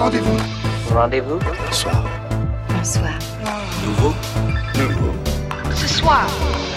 Rendez-vous. Rendez-vous. Bonsoir. Bonsoir. Nouveau. Ce soir.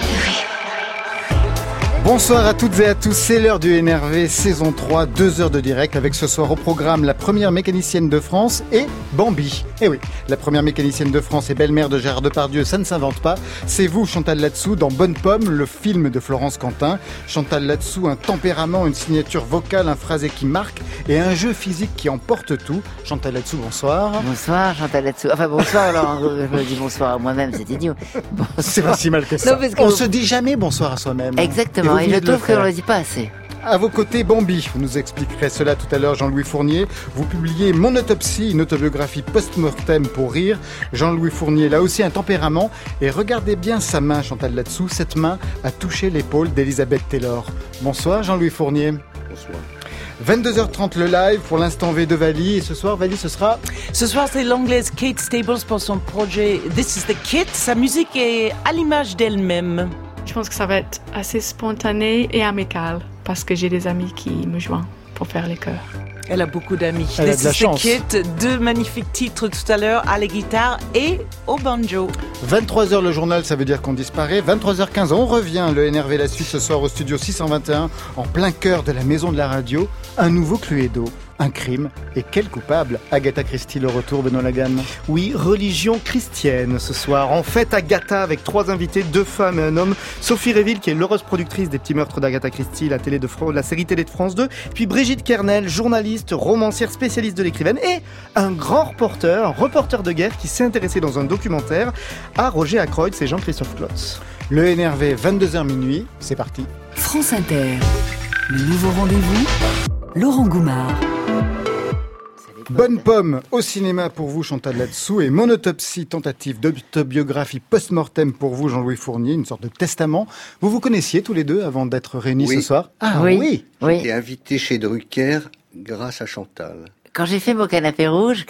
Bonsoir à toutes et à tous, c'est l'heure du NRV, saison 3, 2 heures de direct, avec ce soir au programme la première mécanicienne de France et Bambi. Eh oui, la première mécanicienne de France et belle-mère de Gérard Depardieu, ça ne s'invente pas. C'est vous, Chantal Latsou, dans Bonne Pomme, le film de Florence Quentin. Chantal Latsou, un tempérament, une signature vocale, un phrasé qui marque et un jeu physique qui emporte tout. Chantal Latsou, bonsoir. Bonsoir, Chantal Latsou. Enfin, bonsoir, alors, je me dis bonsoir à moi-même, c'est idiot. Bonsoir. C'est pas si mal que ça. Non, parce que on se dit jamais bonsoir à soi-même. Exactement, et je trouve qu'on ne le dit pas assez. À vos côtés, Bambi. Vous nous expliquerez cela tout à l'heure, Jean-Louis Fournier. Vous publiez Mon autopsie, une autobiographie post-mortem pour rire. Jean-Louis Fournier, là aussi un tempérament. Et regardez bien sa main, Chantal Latsou. Cette main a touché l'épaule d'Elisabeth Taylor. Bonsoir, Jean-Louis Fournier. Bonsoir. 22h30 le live, pour l'instant V de Vali. Et ce soir, Vali, ce sera... Ce soir, c'est l'anglaise Kate Stables pour son projet This is the Kit. Sa musique est à l'image d'elle-même. Je pense que ça va être assez spontané et amical parce que j'ai des amis qui me joignent pour faire les chœurs. Elle a beaucoup d'amis. Elle a de la chance. Kit, 2 magnifiques titres tout à l'heure à la guitare et au banjo. 23h le journal, ça veut dire qu'on disparaît. 23h15, on revient. Le NRV la suite ce soir au studio 621, en plein cœur de la maison de la radio. Un nouveau Cluedo. Un crime. Et quel coupable? Agatha Christie, le retour, Benoît Lagan. Oui, religion chrétienne ce soir. En fête Agatha avec 3 invités, 2 femmes et un homme. Sophie Réville, qui est l'heureuse productrice des petits meurtres d'Agatha Christie, la série télé de France 2. Puis Brigitte Kernel, journaliste, romancière, spécialiste de l'écrivaine. Et un grand reporter, un reporter de guerre qui s'est intéressé dans un documentaire à Roger Ackroyd, c'est Jean-Christophe Klotz. Le NRV, 22h minuit, c'est parti. France Inter. Le nouveau rendez-vous. Laurent Goumard. Bonne Pomme au cinéma pour vous, Chantal Latsou, et Mon autopsie, tentative d'autobiographie post-mortem pour vous, Jean-Louis Fournier, une sorte de testament. Vous vous connaissiez tous les deux avant d'être réunis ce soir? Ah oui. J'ai été invité chez Drucker grâce à Chantal. Quand j'ai fait mon canapé rouge,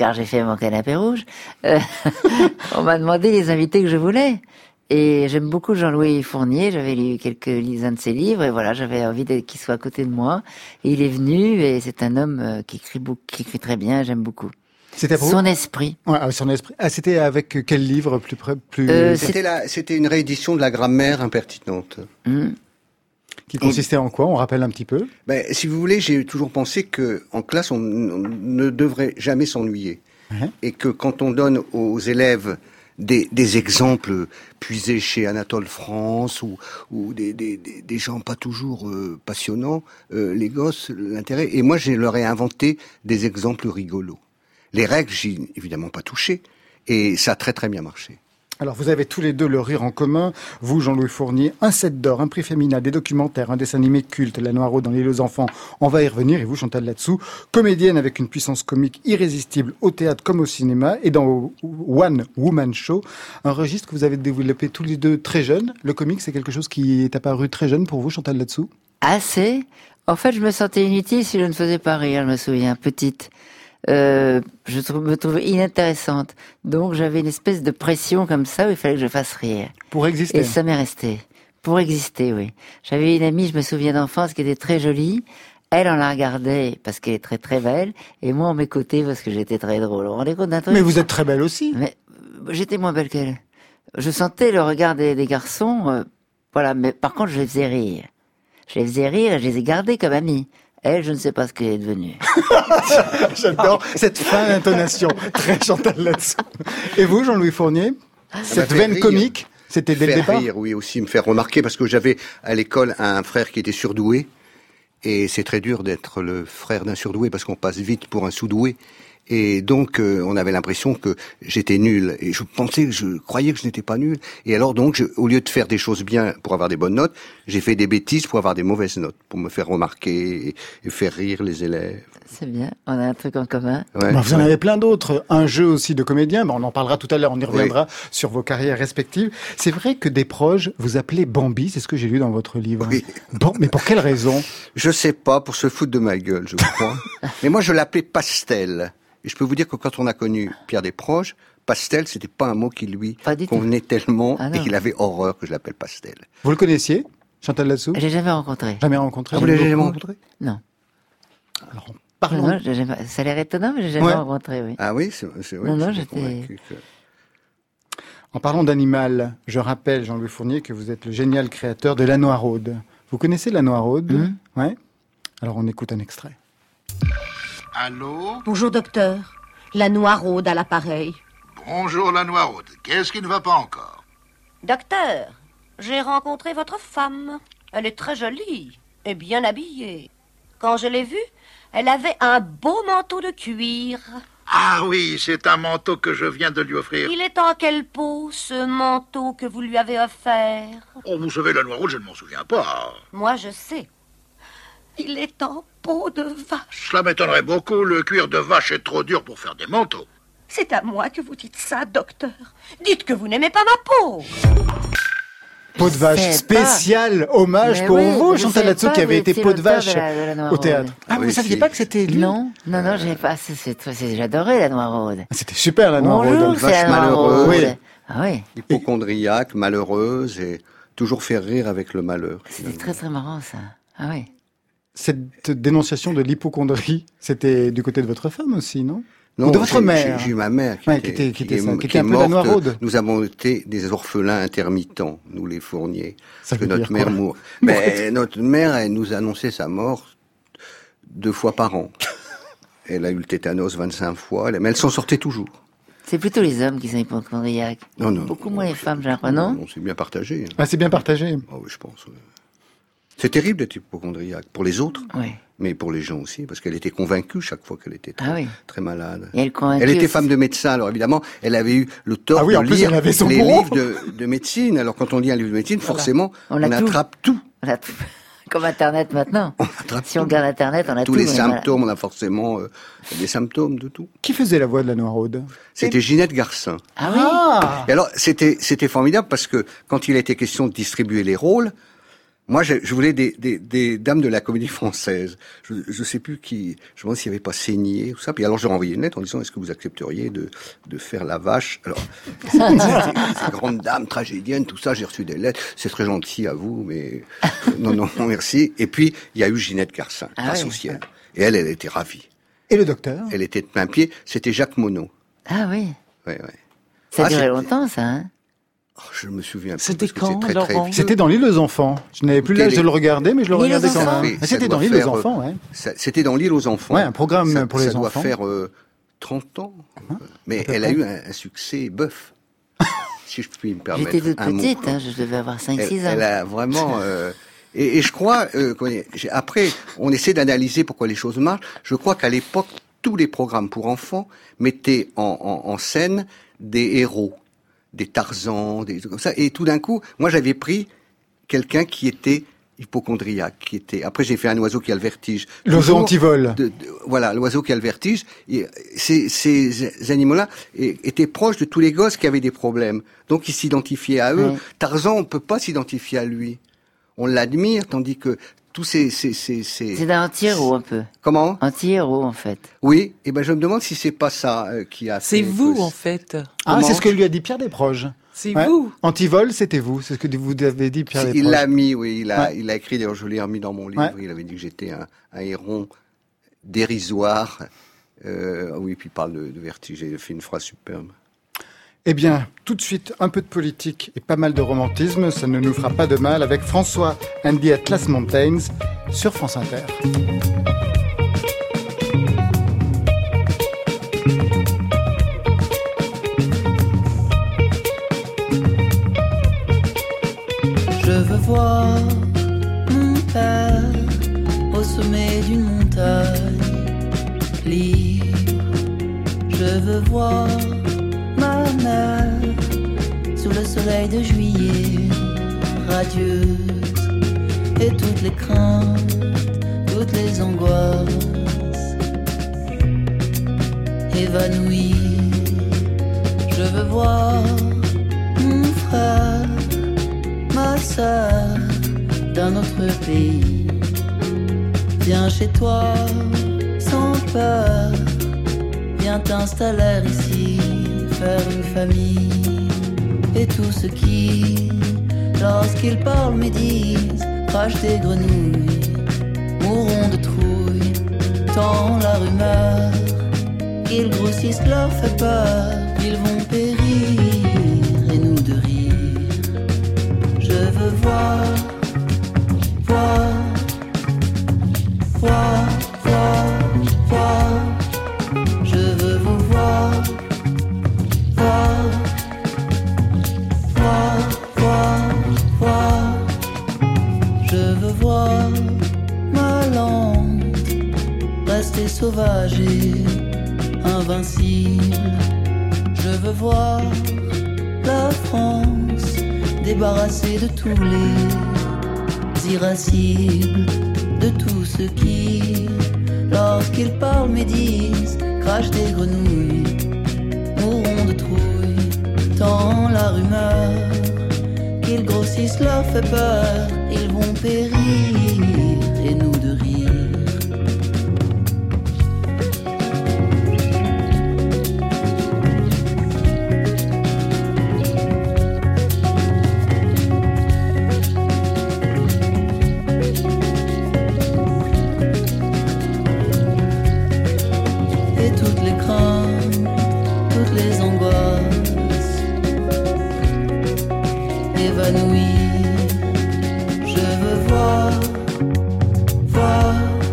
on m'a demandé les invités que je voulais. Et j'aime beaucoup Jean-Louis Fournier, j'avais lu quelques-uns de ses livres, et voilà, j'avais envie qu'il soit à côté de moi. Et il est venu, et c'est un homme qui écrit très bien, j'aime beaucoup. C'était pour son esprit. Ouais, son esprit. Ah, c'était avec quel livre C'était une réédition de La grammaire impertinente. Qui consistait en quoi? On rappelle un petit peu. Si vous voulez, j'ai toujours pensé que en classe, on ne devrait jamais s'ennuyer. Et que quand on donne aux élèves des exemples puisés chez Anatole France ou des gens pas toujours passionnants, les gosses, l'intérêt. Et moi, je leur ai inventé des exemples rigolos. Les règles, j'ai évidemment pas touché. Et ça a très très bien marché. Alors, vous avez tous les deux le rire en commun. Vous, Jean-Louis Fournier, un 7 d'or, un prix féminin, des documentaires, un dessin animé culte, La Noireau dans l'île aux enfants. On va y revenir. Et vous, Chantal Latsou, comédienne avec une puissance comique irrésistible au théâtre comme au cinéma et dans One Woman Show, un registre que vous avez développé tous les deux très jeunes. Le comique, c'est quelque chose qui est apparu très jeune pour vous, Chantal Latsou? Assez. En fait, je me sentais inutile si je ne faisais pas rire, je me souviens, petite. Me trouvais inintéressante. Donc j'avais une espèce de pression comme ça où il fallait que je fasse rire. Pour exister. Et ça m'est resté. Pour exister, oui. J'avais une amie, je me souviens d'enfance, qui était très jolie. Elle, on la regardait parce qu'elle est très très belle. Et moi, on m'écoutait parce que j'étais très drôle. On rendait compte d'un truc? Mais vous êtes très belle aussi. Mais j'étais moins belle qu'elle. Je sentais le regard des garçons. Voilà, mais par contre, je les faisais rire. Je les faisais rire et je les ai gardés comme amis. Elle, je ne sais pas ce qu'elle est devenue. J'adore cette fin d'intonation. Très Chantal Latsou. Et vous, Jean-Louis Fournier? Cette veine comique, c'était dès le départ? Rire, oui, aussi me faire remarquer, parce que j'avais à l'école un frère qui était surdoué. Et c'est très dur d'être le frère d'un surdoué, parce qu'on passe vite pour un sous-doué. Et donc, on avait l'impression que j'étais nul. Et je croyais que je n'étais pas nul. Et alors donc, au lieu de faire des choses bien pour avoir des bonnes notes, j'ai fait des bêtises pour avoir des mauvaises notes, pour me faire remarquer et faire rire les élèves. C'est bien, on a un truc en commun. Ouais, vous en avez plein d'autres. Un jeu aussi de comédien, on en parlera tout à l'heure, on y reviendra sur vos carrières respectives. C'est vrai que des proches vous appelaient Bambi, c'est ce que j'ai lu dans votre livre. Oui. Bon, mais pour quelle raison? Je sais pas, pour se foutre de ma gueule, je crois. Mais moi, je l'appelais Pastel. Et je peux vous dire que quand on a connu Pierre Desproges, Pastel, c'était pas un mot qui lui convenait tellement et qu'il avait horreur que je l'appelle Pastel. Vous le connaissiez, Chantal Latsou? J'ai jamais rencontré. Jamais rencontré? Vous l'avez jamais rencontré? Non. Alors, Parlons. Non, ça a l'air étonnant, mais j'ai jamais rencontré, oui. Ah oui, c'est vrai. Non, je suis j'étais... convaincu que... En parlant d'animal, je rappelle, Jean-Louis Fournier, que vous êtes le génial créateur de la Noiraude. Vous connaissez la Noiraude? Ouais. Alors on écoute un extrait. Allô? Bonjour docteur, la Noiraude à l'appareil. Bonjour la Noiraude, qu'est-ce qui ne va pas encore? Docteur, j'ai rencontré votre femme. Elle est très jolie et bien habillée. Quand je l'ai vue, elle avait un beau manteau de cuir. Ah oui, c'est un manteau que je viens de lui offrir. Il est en quelle peau, ce manteau que vous lui avez offert? Oh, vous savez, la Noiraude, je ne m'en souviens pas. Moi, je sais. Il est en peau de vache. Cela m'étonnerait beaucoup, le cuir de vache est trop dur pour faire des manteaux. C'est à moi que vous dites ça, docteur. Dites que vous n'aimez pas ma peau. Peau de vache, spécial hommage pour vous, Chantal là-dessous, qui avait été peau de vache au théâtre. Ah, vous ne saviez pas que c'était lui? Non, j'ai pas. J'adorais la Noiraude. C'était super, la Noiraude. Bonjour, vache c'est la malheureuse. Noiraude. Oui. Ah oui. Hypochondriaque, malheureuse et toujours faire rire avec le malheur. C'était très très marrant ça. Ah oui. Cette dénonciation de l'hypochondrie, c'était du côté de votre femme aussi, non? Non, Ou de votre mère? J'ai eu ma mère qui était un peu la Noiraude. Nous avons été des orphelins intermittents, nous les Fournier. Ça que veut notre dire mère quoi? mourut. Mais notre mère, elle nous annonçait sa mort 2 fois par an. Elle a eu le tétanos 25 fois, mais elle s'en sortait toujours. C'est plutôt les hommes qui sont hypochondriaques. Non. Beaucoup moins les femmes, j'ai l'impression, non? Non, c'est bien partagé. Ah, c'est bien partagé. Ah oui, je pense. C'est terrible d'être hypochondriaque. Pour les autres, Oui. mais pour les gens aussi, parce qu'elle était convaincue chaque fois qu'elle était très malade. Et elle était femme de médecin, alors évidemment, elle avait eu le tort de lire les livres de médecine. Alors quand on lit un livre de médecine, forcément, on attrape tout. Comme Internet maintenant. Si on regarde Internet, on a tous les symptômes, on a forcément des symptômes de tout. Qui faisait la voix de la Noiraude? C'était Ginette Garcin. Ah oui. Et alors, c'était formidable parce que quand il était question de distribuer les rôles, moi, je voulais des dames de la Comédie Française. Je sais plus qui. Je me demande s'il n'y avait pas Seigné, tout ça. Puis alors, j'ai renvoyé une lettre en disant est-ce que vous accepteriez de faire la vache? Alors, ces grandes dames tragédiennes, tout ça, j'ai reçu des lettres. C'est très gentil à vous, mais non, merci. Et puis, il y a eu Ginette Garcin, grâce au ciel. Et elle était ravie. Et le docteur? Elle était de plein pied. C'était Jacques Monod. Ah oui. Ouais. Ça a duré longtemps, ça, hein? Je me souviens plus. C'était quand, très C'était dans L'Île aux enfants. Je n'avais plus l'âge de le regarder, mais je le regardais quand même. C'était dans L'Île aux enfants, ouais. C'était dans L'Île aux enfants. Ouais, un programme pour les enfants. Ça doit faire 30 ans. Mais elle a eu un succès bœuf. Si je puis me permettre. J'étais toute petite, je devais avoir 5-6 ans. Elle a vraiment... et je crois... après, on essaie d'analyser pourquoi les choses marchent. Je crois qu'à l'époque, tous les programmes pour enfants mettaient en scène des héros. Des Tarzans, des trucs comme ça. Et tout d'un coup, moi, j'avais pris quelqu'un qui était hypochondriaque, après, j'ai fait un oiseau qui a le vertige. L'oiseau antivol. Voilà, l'oiseau qui a le vertige. Et ces animaux-là étaient proches de tous les gosses qui avaient des problèmes. Donc, ils s'identifiaient à eux. Tarzan, on peut pas s'identifier à lui. On l'admire, tandis que tous C'est un anti-héros, un peu. Comment? Anti-héros, en fait. Oui. Et je me demande si c'est pas ça qui a fait... C'est vous, en fait. Ah, c'est ce que lui a dit Pierre Desproges. C'est vous. Antivol, c'était vous. C'est ce que vous avez dit, Pierre Desproges. Il l'a mis, oui. Il a écrit, d'ailleurs, je l'ai remis dans mon livre. Il avait dit que j'étais un héron dérisoire. Oui, puis il parle de vertige. Il a fait une phrase superbe. Eh bien, tout de suite, un peu de politique et pas mal de romantisme. Ça ne nous fera pas de mal avec François and the Atlas Mountains sur France Inter. Je veux voir mon père au sommet d'une montagne libre. Je veux voir ma mère sous le soleil de juillet, radieuse, et toutes les craintes, toutes les angoisses évanouies. Je veux voir mon frère, ma sœur d'un autre pays. Viens chez toi sans peur, viens t'installer ici, faire une famille. Et tous ceux qui, lorsqu'ils parlent, médisent, crachent des grenouilles, mourront de trouille, tant tant la rumeur qu'ils grossissent leur fait peur. Ils vont périr et nous de rire. Je veux voir, voir, voir, voir, voir. Je veux vous voir, voir, voir, voir, voir. Je veux voir ma lande rester sauvage et invincible. Je veux voir la France débarrassée de tous les irascibles, de tous ceux qui, lorsqu'ils parlent, médisent, crachent des grenouilles, mourront de trouille. Tant la rumeur qu'ils grossissent leur fait peur. Ils vont périr et nous de rire. Et toutes les craintes, toutes les angoisses évanouies. Je veux voir, voir,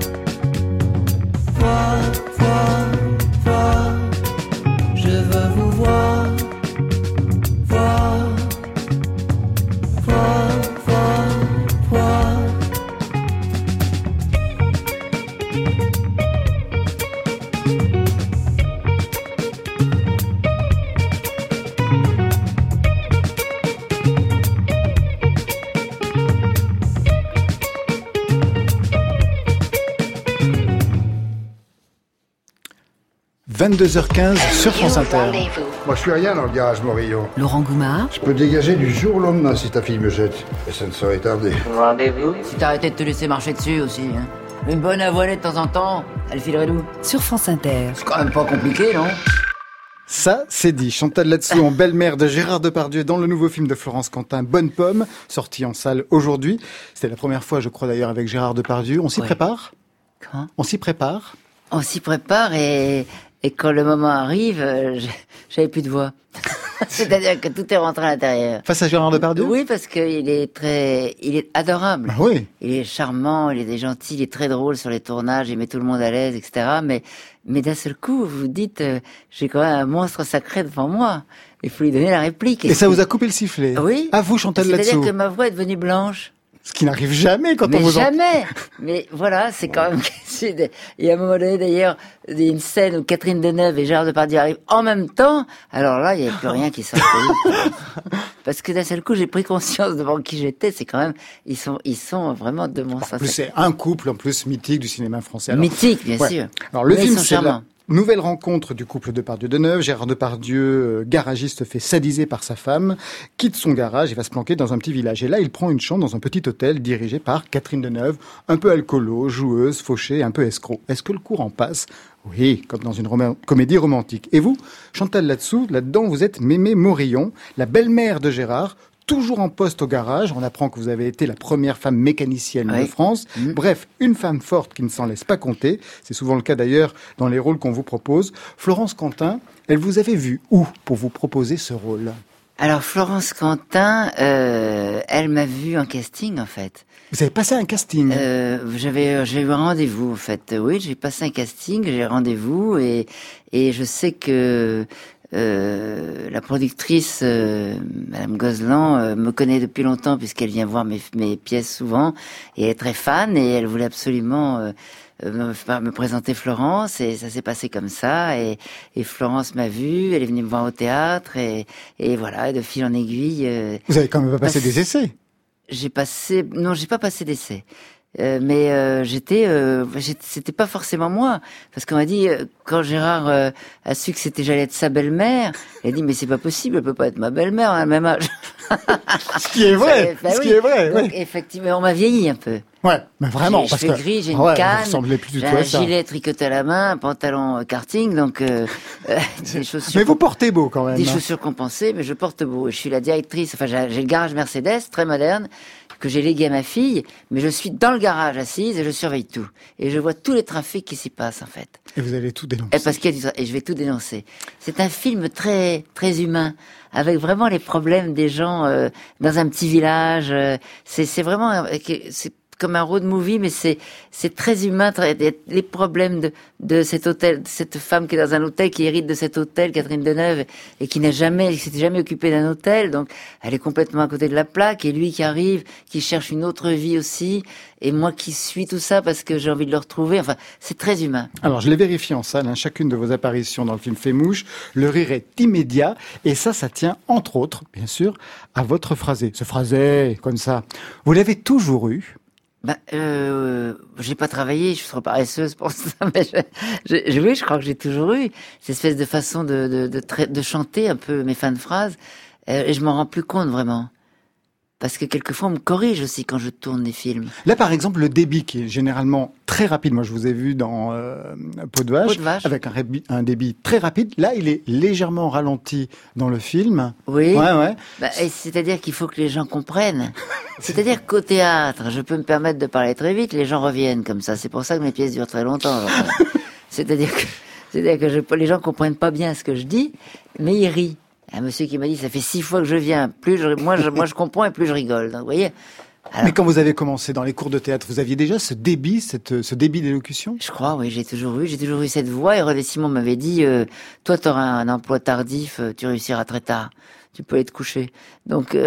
voir, voir, voir. Je veux vous voir, voir, voir, voir, voir. – 22h15 sur France Inter. Moi, je suis rien dans le garage Morillon. Laurent Goumard. Je peux dégager du jour au lendemain si ta fille me jette. Et ça ne saurait tarder. Rendez-vous. Si t'arrêtais de te laisser marcher dessus aussi, hein. Une bonne avoinée de temps en temps, elle filerait d'où? Sur France Inter. C'est quand même pas compliqué, non? Ça, c'est dit. Chantal Latsou en belle-mère de Gérard Depardieu dans le nouveau film de Florence Quentin, Bonne Pomme, sorti en salle aujourd'hui. C'était la première fois, je crois d'ailleurs, avec Gérard Depardieu. On s'y prépare? Quoi? On s'y prépare? On s'y prépare et quand le moment arrive, j'avais plus de voix. C'est-à-dire que tout est rentré à l'intérieur. Face à Gérard Depardieu? Oui, parce qu'il il est adorable. Bah oui. Il est charmant, il est gentil, il est très drôle sur les tournages, il met tout le monde à l'aise, etc. Mais d'un seul coup, vous vous dites, j'ai quand même un monstre sacré devant moi. Il faut lui donner la réplique. Et ça vous a coupé le sifflet? Oui. À vous, Chantal Latsou. C'est-à-dire que ma voix est devenue blanche. Ce qui n'arrive jamais quand on vous entend. Jamais. Mais voilà, c'est quand même. Il y a un moment donné d'ailleurs, il y a une scène où Catherine Deneuve et Gérard Depardieu arrivent en même temps. Alors là, il n'y avait plus rien qui sortait. Parce que d'un seul coup, j'ai pris conscience devant qui j'étais. C'est quand même, ils sont vraiment deux monstres. En plus, c'est un couple en plus mythique du cinéma français. Alors, mythique, bien sûr. Alors le mais film, ils sont c'est charmants. Nouvelle rencontre du couple Depardieu-Deneuve. Gérard Depardieu, garagiste fait sadiser par sa femme, quitte son garage et va se planquer dans un petit village. Et là, il prend une chambre dans un petit hôtel dirigé par Catherine Deneuve, un peu alcoolo, joueuse, fauchée, un peu escroc. Est-ce que le courant passe? Oui, comme dans une comédie romantique. Et vous, Chantal Latsou, là-dedans, vous êtes Mémé Morillon, la belle-mère de Gérard, toujours en poste au garage. On apprend que vous avez été la première femme mécanicienne de France. Bref, une femme forte qui ne s'en laisse pas compter. C'est souvent le cas d'ailleurs dans les rôles qu'on vous propose. Florence Quentin, elle vous avait vu où pour vous proposer ce rôle? Alors Florence Quentin, elle m'a vu en casting en fait. Vous avez passé un casting? J'avais eu un rendez-vous en fait. Oui, j'ai passé un casting, j'ai rendez-vous et je sais que la productrice, Madame Gozlan, me connaît depuis longtemps puisqu'elle vient voir mes pièces souvent et elle est très fan et elle voulait absolument me présenter Florence et ça s'est passé comme ça et Florence m'a vue, elle est venue me voir au théâtre et voilà, de fil en aiguille. Vous avez quand même pas passé des essais? J'ai pas passé d'essai. Mais c'était pas forcément moi, parce qu'on m'a dit quand Gérard a su que j'allais être sa belle-mère, il a dit mais c'est pas possible, elle peut pas être ma belle-mère, on a le même âge. Ce qui est vrai, qui est vrai. Donc, effectivement, on m'a vieilli un peu. Ouais, mais vraiment, j'ai parce cheveux que gris, j'ai une canne, j'ai un gilet tricoté à la main, un pantalon karting, donc des chaussures. Mais vous portez beau quand même. Des chaussures compensées, mais je porte beau. Je suis la directrice, enfin j'ai le garage Mercedes, très moderne, que j'ai légué à ma fille, mais je suis dans le garage assise et je surveille tout. Et je vois tous les trafics qui s'y passent, en fait. Et vous allez tout dénoncer. Et je vais tout dénoncer. C'est un film très, très humain, avec vraiment les problèmes des gens dans un petit village. C'est vraiment... c'est comme un road movie, mais c'est très humain. Les problèmes de cet hôtel, de cette femme qui est dans un hôtel, qui hérite de cet hôtel, Catherine Deneuve, et qui s'était jamais occupée d'un hôtel, donc elle est complètement à côté de la plaque, et lui qui arrive, qui cherche une autre vie aussi, et moi qui suis tout ça parce que j'ai envie de le retrouver. Enfin, c'est très humain. Alors, je l'ai vérifié en salle, chacune de vos apparitions dans le film fait mouche. Le rire est immédiat, et ça tient, entre autres, bien sûr, à votre phrasé. Ce phrasé, comme ça. Vous l'avez toujours eu. J'ai pas travaillé, je suis trop paresseuse pour ça, mais oui, je crois que j'ai toujours eu cette espèce de façon de chanter un peu mes fins de phrases, et je m'en rends plus compte vraiment. Parce que quelquefois on me corrige aussi quand je tourne des films. Là par exemple le débit qui est généralement très rapide, moi je vous ai vu dans Peau de vache, avec un débit très rapide, là il est légèrement ralenti dans le film. Oui, ouais. C'est-à-dire qu'il faut que les gens comprennent. C'est-à-dire qu'au théâtre, je peux me permettre de parler très vite, les gens reviennent comme ça, c'est pour ça que mes pièces durent très longtemps. C'est-à-dire que les gens comprennent pas bien ce que je dis, mais ils rient. Un monsieur qui m'a dit, ça fait 6 fois que je viens, moi je comprends et plus je rigole. Donc, vous voyez. Alors, mais quand vous avez commencé dans les cours de théâtre, vous aviez déjà ce débit d'élocution? Je crois, oui, j'ai toujours eu cette voix. Et René Simon m'avait dit, toi t'auras un emploi tardif, tu réussiras très tard, tu peux aller te coucher. Donc,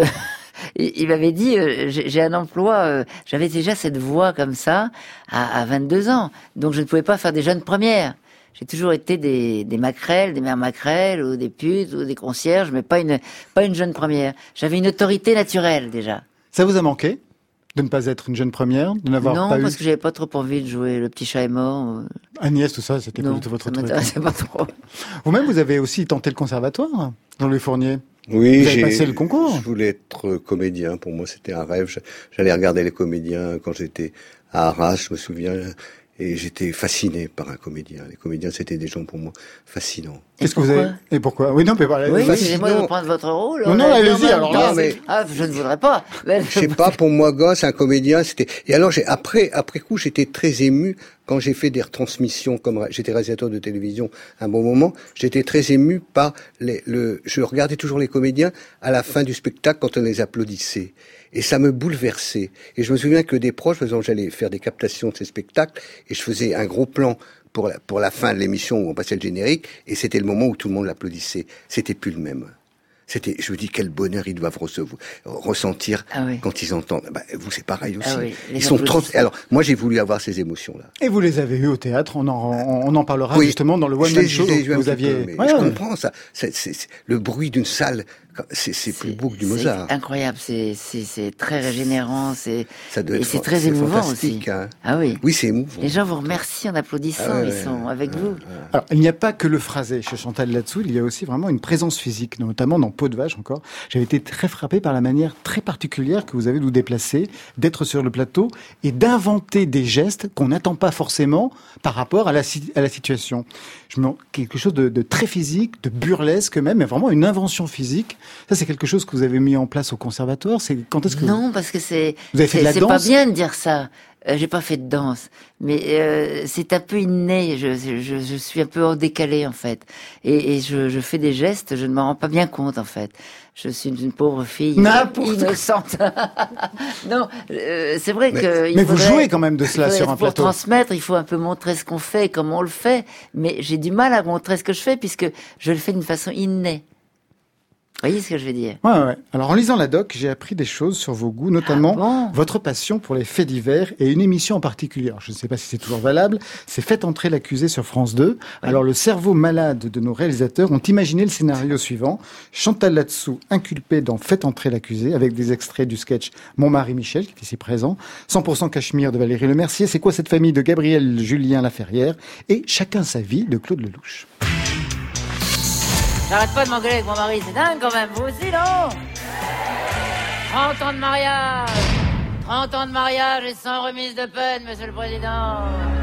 il m'avait dit, j'ai un emploi, j'avais déjà cette voix comme ça à 22 ans, donc je ne pouvais pas faire des jeunes premières. J'ai toujours été des maquerelles, des mères maquerelles, ou des putes, ou des concierges, mais pas une jeune première. J'avais une autorité naturelle, déjà. Ça vous a manqué de ne pas être une jeune première, de n'avoir pas eu... Non, parce que j'avais pas trop envie de jouer Le Petit Chat est mort. Agnès, tout ça, c'était pas du tout votre truc. Non, ça m'intéressait pas trop. Vous-même, vous avez aussi tenté le conservatoire, Jean-Louis Fournier. Oui, vous avez passé le concours. Je voulais être comédien. Pour moi, c'était un rêve. J'allais regarder les comédiens quand j'étais à Arras, je me souviens. Et j'étais fasciné par un comédien. Les comédiens, c'était des gens pour moi fascinants. Qu'est-ce que vous avez... Et pourquoi? Oui, non, mais voilà. Oui, excusez-moi de reprendre votre rôle. Non, allez-y, alors là. Je ne voudrais pas. Je sais pas, pour moi, gosse, un comédien, c'était... Et alors, après coup, j'étais très ému quand j'ai fait des retransmissions, comme j'étais réalisateur de télévision un bon moment, j'étais très ému par je regardais toujours les comédiens à la fin du spectacle quand on les applaudissait. Et ça me bouleversait. Et je me souviens que des proches, par exemple, j'allais faire des captations de ces spectacles, et je faisais un gros plan pour la fin de l'émission où on passait le générique, et c'était le moment où tout le monde l'applaudissait. C'était plus le même. Je me dis quel bonheur ils doivent ressentir quand ils entendent. Vous, c'est pareil aussi. Ils sont trop... Alors, moi, j'ai voulu avoir ces émotions-là. Et vous les avez eues au théâtre. On en parlera justement dans le One Man Show. Vous aviez. Je comprends ça. C'est le bruit d'une salle. C'est plus beau que du Mozart. C'est incroyable. C'est très régénérant. Et c'est très émouvant aussi. Hein. Ah oui. Oui, c'est émouvant. Les gens vous remercient en applaudissant. Ils sont avec vous. Alors, il n'y a pas que le phrasé chez Chantal là-dessous. Il y a aussi vraiment une présence physique, notamment dans Peau de vache encore. J'avais été très frappé par la manière très particulière que vous avez de vous déplacer, d'être sur le plateau et d'inventer des gestes qu'on n'attend pas forcément par rapport à la situation. Quelque chose de très physique, de burlesque même, mais vraiment une invention physique. Ça, c'est quelque chose que vous avez mis en place au conservatoire. Quand est-ce que non, parce que c'est pas bien de dire ça. J'ai pas fait de danse, mais c'est un peu inné. Je suis un peu en décalé en fait, et je fais des gestes. Je ne m'en rends pas bien compte en fait. Je suis une pauvre fille innocente. Non, c'est vrai que. Mais vous jouez quand même de cela sur un plateau. Pour transmettre, il faut un peu montrer ce qu'on fait et comment on le fait. Mais j'ai du mal à montrer ce que je fais puisque je le fais d'une façon innée. Vous voyez ce que je veux dire? Ouais. Alors, en lisant la doc, j'ai appris des choses sur vos goûts, notamment votre passion pour les faits divers et une émission en particulier. Alors, je ne sais pas si c'est toujours valable. C'est Faites entrer l'accusé sur France 2. Oui. Alors, le cerveau malade de nos réalisateurs ont imaginé le scénario suivant. Chantal là-dessous, inculpée dans Faites entrer l'accusé, avec des extraits du sketch Mon mari Michel, qui est ici présent. 100% Cachemire de Valérie Lemercier. C'est quoi cette famille de Gabriel Julien Laferrière? Et Chacun sa vie de Claude Lelouch. J'arrête pas de m'engueuler avec mon mari, c'est dingue quand même, vous aussi, non? 30 ans de mariage! 30 ans de mariage et sans remise de peine, monsieur le président!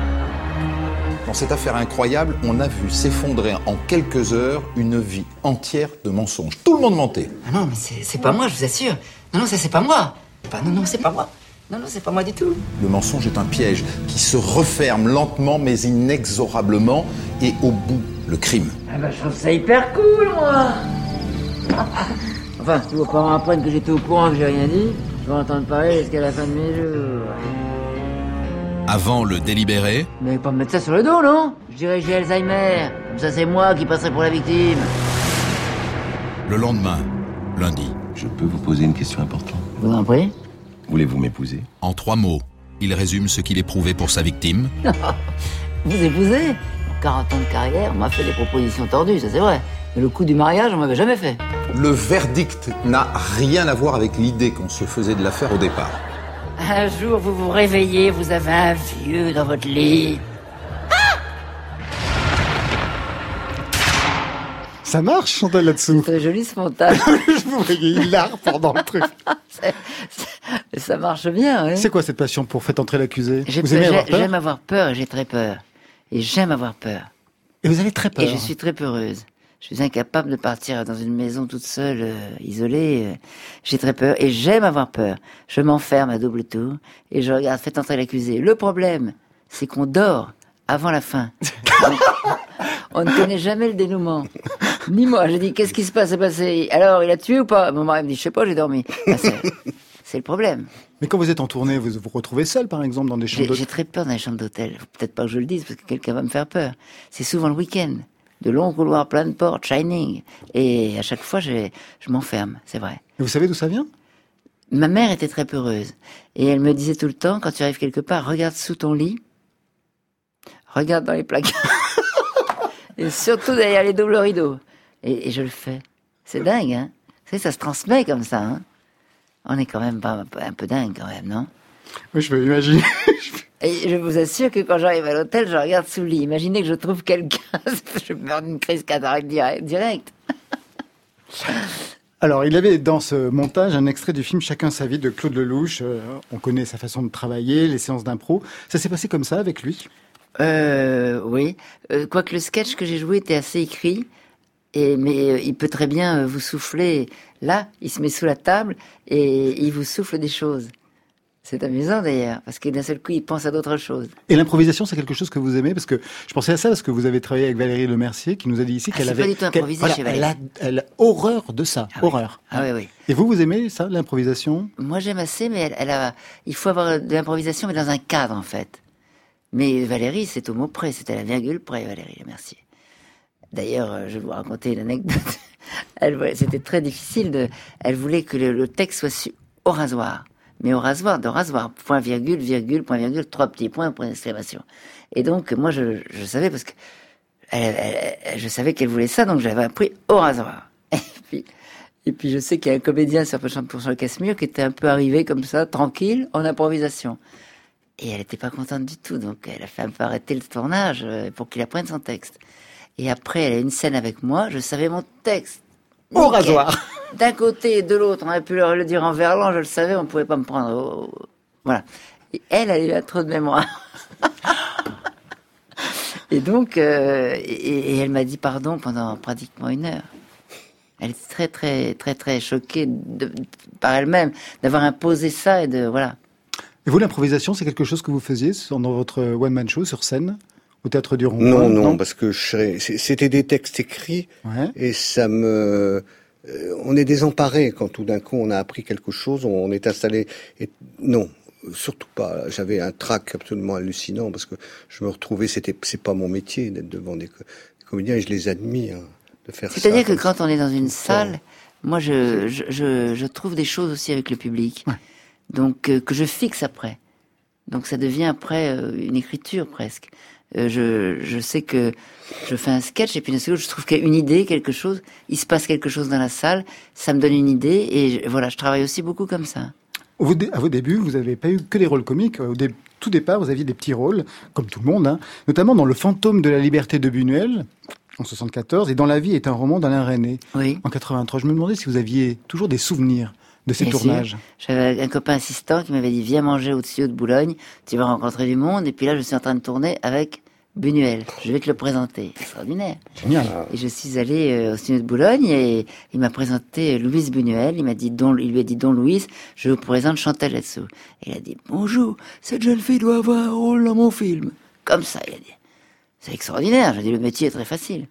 Dans cette affaire incroyable, on a vu s'effondrer en quelques heures une vie entière de mensonges. Tout le monde mentait. Ah non, mais c'est pas moi, je vous assure. Non, ça c'est pas moi. Enfin, non, c'est pas moi. Non, c'est pas moi du tout. Le mensonge est un piège qui se referme lentement mais inexorablement et au bout, le crime. Ah bah je trouve ça hyper cool, moi. Enfin, si vos parents apprennent que j'étais au courant que j'ai rien dit, je vais entendre parler jusqu'à la fin de mes jours. Avant le délibéré. Mais pas me mettre ça sur le dos, non? Je dirais que j'ai Alzheimer. Comme ça, c'est moi qui passerai pour la victime. Le lendemain, lundi. Je peux vous poser une question importante? Je vous en prie. Voulez-vous m'épouser? En 3 mots, il résume ce qu'il éprouvait pour sa victime. Vous épousez? 40 ans de carrière, on m'a fait des propositions tordues, ça c'est vrai. Mais le coup du mariage, on m'avait jamais fait. Le verdict n'a rien à voir avec l'idée qu'on se faisait de l'affaire au départ. Un jour, vous vous réveillez, vous avez un vieux dans votre lit. Ça marche, Chantal, là-dessous. C'est joli ce montage. Je vous voyais hilar pendant le truc. Ça marche bien, oui. C'est quoi cette passion pour faire entrer l'accusé? Vous J'aime aimez avoir peur et j'ai très peur. Et j'aime avoir peur. Et vous avez très peur? Et je suis très peureuse. Je suis incapable de partir dans une maison toute seule, isolée. J'ai très peur et j'aime avoir peur. Je m'enferme à double tour et je regarde Faites entrer l'accusé. Le problème, c'est qu'on dort avant la fin. On ne connaît jamais le dénouement. Ni moi. J'ai dit, qu'est-ce qui se passe? C'est passé. Alors, il a tué ou pas? Mon mari me dit, je sais pas, j'ai dormi. Ben, c'est le problème. Mais quand vous êtes en tournée, vous vous retrouvez seul, par exemple, dans des chambres d'hôtel? J'ai très peur dans les chambres d'hôtel. Faut peut-être pas que je le dise, parce que quelqu'un va me faire peur. C'est souvent le week-end. De longs couloirs, plein de portes, Shining. Et à chaque fois, je m'enferme, c'est vrai. Et vous savez d'où ça vient? Ma mère était très peureuse. Et elle me disait tout le temps, quand tu arrives quelque part, regarde sous ton lit, regarde dans les placards. Et surtout derrière les doubles rideaux. Et je le fais. C'est dingue, hein? Vous savez, ça se transmet comme ça, hein? On est quand même pas un peu dingue, quand même, non? Oui, je peux imaginer. Et je vous assure que quand j'arrive à l'hôtel, je regarde sous le lit. Imaginez que je trouve quelqu'un, je meurs d'une crise cardiaque direct. Alors, il avait dans ce montage un extrait du film Chacun sa vie de Claude Lelouch. On connaît sa façon de travailler, les séances d'impro. Ça s'est passé comme ça avec lui? Oui. Quoique le sketch que j'ai joué était assez écrit. Mais il peut très bien vous souffler. Là, il se met sous la table et il vous souffle des choses. C'est amusant d'ailleurs, parce que d'un seul coup, il pense à d'autres choses. Et l'improvisation, c'est quelque chose que vous aimez? Parce que je pensais à ça, parce que vous avez travaillé avec Valérie Lemercier, qui nous a dit ici qu'elle avait... pas du tout improvisé chez Valérie. Elle a horreur de ça, horreur. Ah oui. Et vous aimez ça, l'improvisation? Moi, j'aime assez, mais il faut avoir de l'improvisation, mais dans un cadre, en fait. Mais Valérie, c'est au mot près, c'était à la virgule près, Valérie Lemercier. D'ailleurs, je vais vous raconter une anecdote. C'était très difficile elle voulait que le texte soit su au rasoir. Mais au rasoir, point virgule, virgule, point virgule, 3 petits points, point d'exclamation. Et donc, moi, je savais parce que je savais qu'elle voulait ça, donc j'avais appris au rasoir. Et puis je sais qu'il y a un comédien sur le Casse-Mur qui était un peu arrivé comme ça, tranquille, en improvisation. Et elle n'était pas contente du tout, donc elle a fait un peu arrêter le tournage pour qu'il apprenne son texte. Et après, elle a une scène avec moi, je savais mon texte. Au rasoir. D'un côté et de l'autre, on aurait pu le dire en verlan, je le savais, on ne pouvait pas me prendre. Voilà. Et elle a trop de mémoire. Et donc, et elle m'a dit pardon pendant pratiquement 1 heure. Elle était très, très, très, très choquée par elle-même d'avoir imposé ça et de, voilà. Et vous, l'improvisation, c'est quelque chose que vous faisiez dans votre one-man show sur scène? Au Théâtre du Rond-Point? Non, parce que c'était des textes écrits, et ça me... on est désemparé quand tout d'un coup on a appris quelque chose, on est installé... Et non, surtout pas. J'avais un trac absolument hallucinant, parce que je me retrouvais, c'est pas mon métier d'être devant des comédiens, et je les admire de faire ça. C'est-à-dire que quand on est dans une salle, moi je trouve des choses aussi avec le public, donc que je fixe après. Donc ça devient après une écriture presque. Je sais que je fais un sketch et puis je trouve qu'il y a une idée, quelque chose, il se passe quelque chose dans la salle, ça me donne une idée et voilà, je travaille aussi beaucoup comme ça. À vos débuts, vous n'avez pas eu que des rôles comiques. Au tout départ, vous aviez des petits rôles, comme tout le monde, hein, notamment dans Le Fantôme de la Liberté de Buñuel, en 74, et dans La vie est un roman d'Alain Resnais, en 83. Je me demandais si vous aviez toujours des souvenirs de ces tournages. J'avais un copain assistant qui m'avait dit viens manger au studio de Boulogne, tu vas rencontrer du monde, et puis là je suis en train de tourner avec Buñuel, je vais te le présenter. Extraordinaire. Génial. Et je suis allée au cinéma de Boulogne et il m'a présenté Louise Buñuel. Il lui a dit, Don Louise, je vous présente Chantal là-dessous. Et il a dit, bonjour, cette jeune fille doit avoir un rôle dans mon film. Comme ça, il a dit. C'est extraordinaire. J'ai dit, le métier est très facile.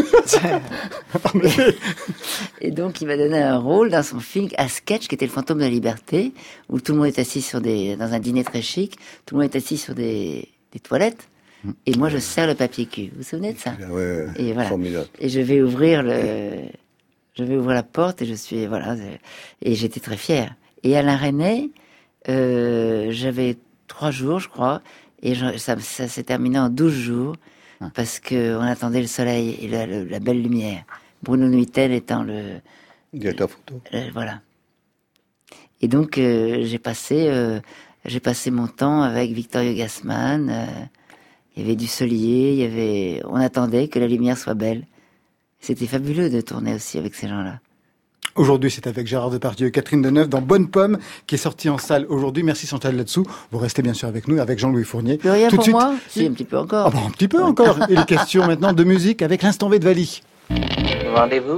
Et donc, il m'a donné un rôle dans son film à sketch qui était Le Fantôme de la Liberté, où tout le monde est assis dans un dîner très chic, tout le monde est assis sur des toilettes. Et moi, je sers le papier cul. Vous vous souvenez de ça? Ouais, et voilà. Formidable. Et je vais ouvrir la porte et et j'étais très fière. Et Alain Resnais, j'avais 3 jours, je crois, et ça s'est terminé en 12 jours, parce que on attendait le soleil et la belle lumière. Bruno Nuitel étant le directeur photo. Voilà. Et donc, j'ai passé mon temps avec Victor Gassman. Il y avait du Solier, on attendait que la lumière soit belle. C'était fabuleux de tourner aussi avec ces gens-là. Aujourd'hui, c'est avec Gérard Depardieu et Catherine Deneuve dans Bonne Pomme, qui est sortie en salle aujourd'hui. Merci Chantal là-dessous. Vous restez bien sûr avec nous, avec Jean-Louis Fournier. Plus rien tout pour de suite. Moi Si, un petit peu encore. Un petit peu encore. Et les questions maintenant de musique avec l'Instant V de Vali. Rendez-vous.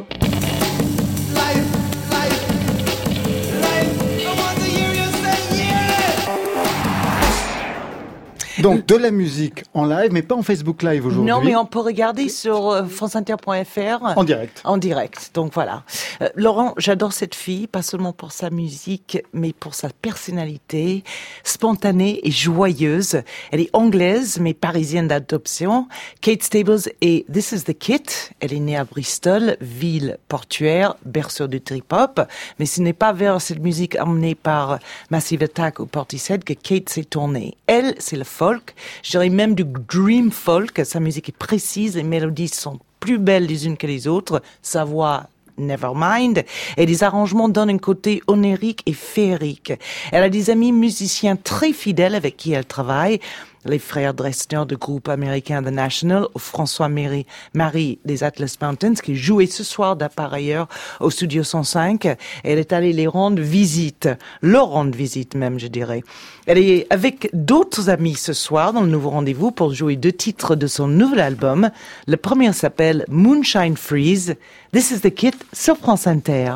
Donc, de la musique en live, mais pas en Facebook Live aujourd'hui. Non, mais on peut regarder sur franceinter.fr. En direct. En direct, donc voilà. Laurent, j'adore cette fille, pas seulement pour sa musique, mais pour sa personnalité, spontanée et joyeuse. Elle est anglaise, mais parisienne d'adoption. Kate Stables et This is the Kit. Elle est née à Bristol, ville portuaire, berceau du trip-hop. Mais ce n'est pas vers cette musique emmenée par Massive Attack ou Portishead que Kate s'est tournée. Elle, c'est le folk, je dirais même du dream folk. Sa musique est précise, les mélodies sont plus belles les unes que les autres, sa voix Nevermind, et les arrangements donnent un côté onirique et féerique. Elle a des amis musiciens très fidèles avec qui elle travaille, les frères Dresner du groupe américain The National, ou François Marie des Atlas Mountains, qui jouait ce soir par ailleurs au Studio 105. Elle est allée leur rendre visite même, je dirais. Elle est avec d'autres amis ce soir dans le nouveau rendez-vous pour jouer 2 titres de son nouvel album. Le premier s'appelle Moonshine Freeze. This is the Kit sur France Inter.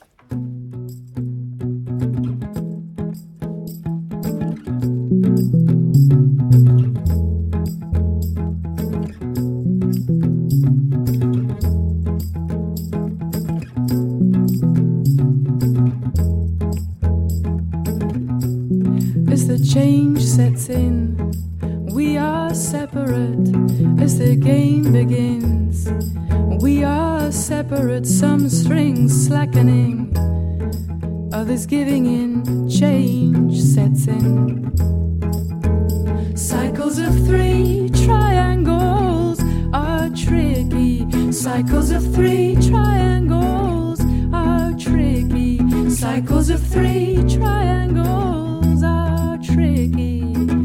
As the change sets in, we are separate. As the game begins, we are separate. Some strings slackening, others giving in. Change sets in. Cycles of 3 triangles are tricky. Cycles of 3 triangles are tricky. Cycles of 3 triangles are tricky.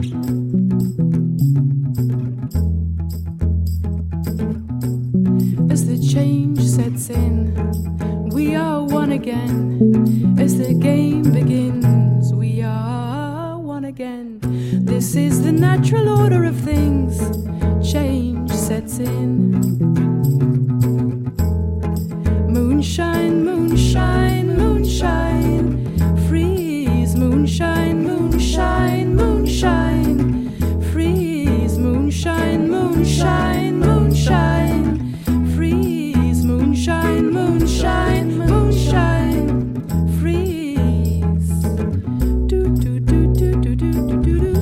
As the change sets in, we are one again. As the game begins, we are one again. This is the natural order of things. Change sets in. Moonshine, moonshine, moonshine. Freeze, moonshine, moonshine, moonshine. Freeze, moonshine, moonshine, moonshine. Freeze, moonshine, moonshine, moonshine. Freeze. Do do do do do do do do.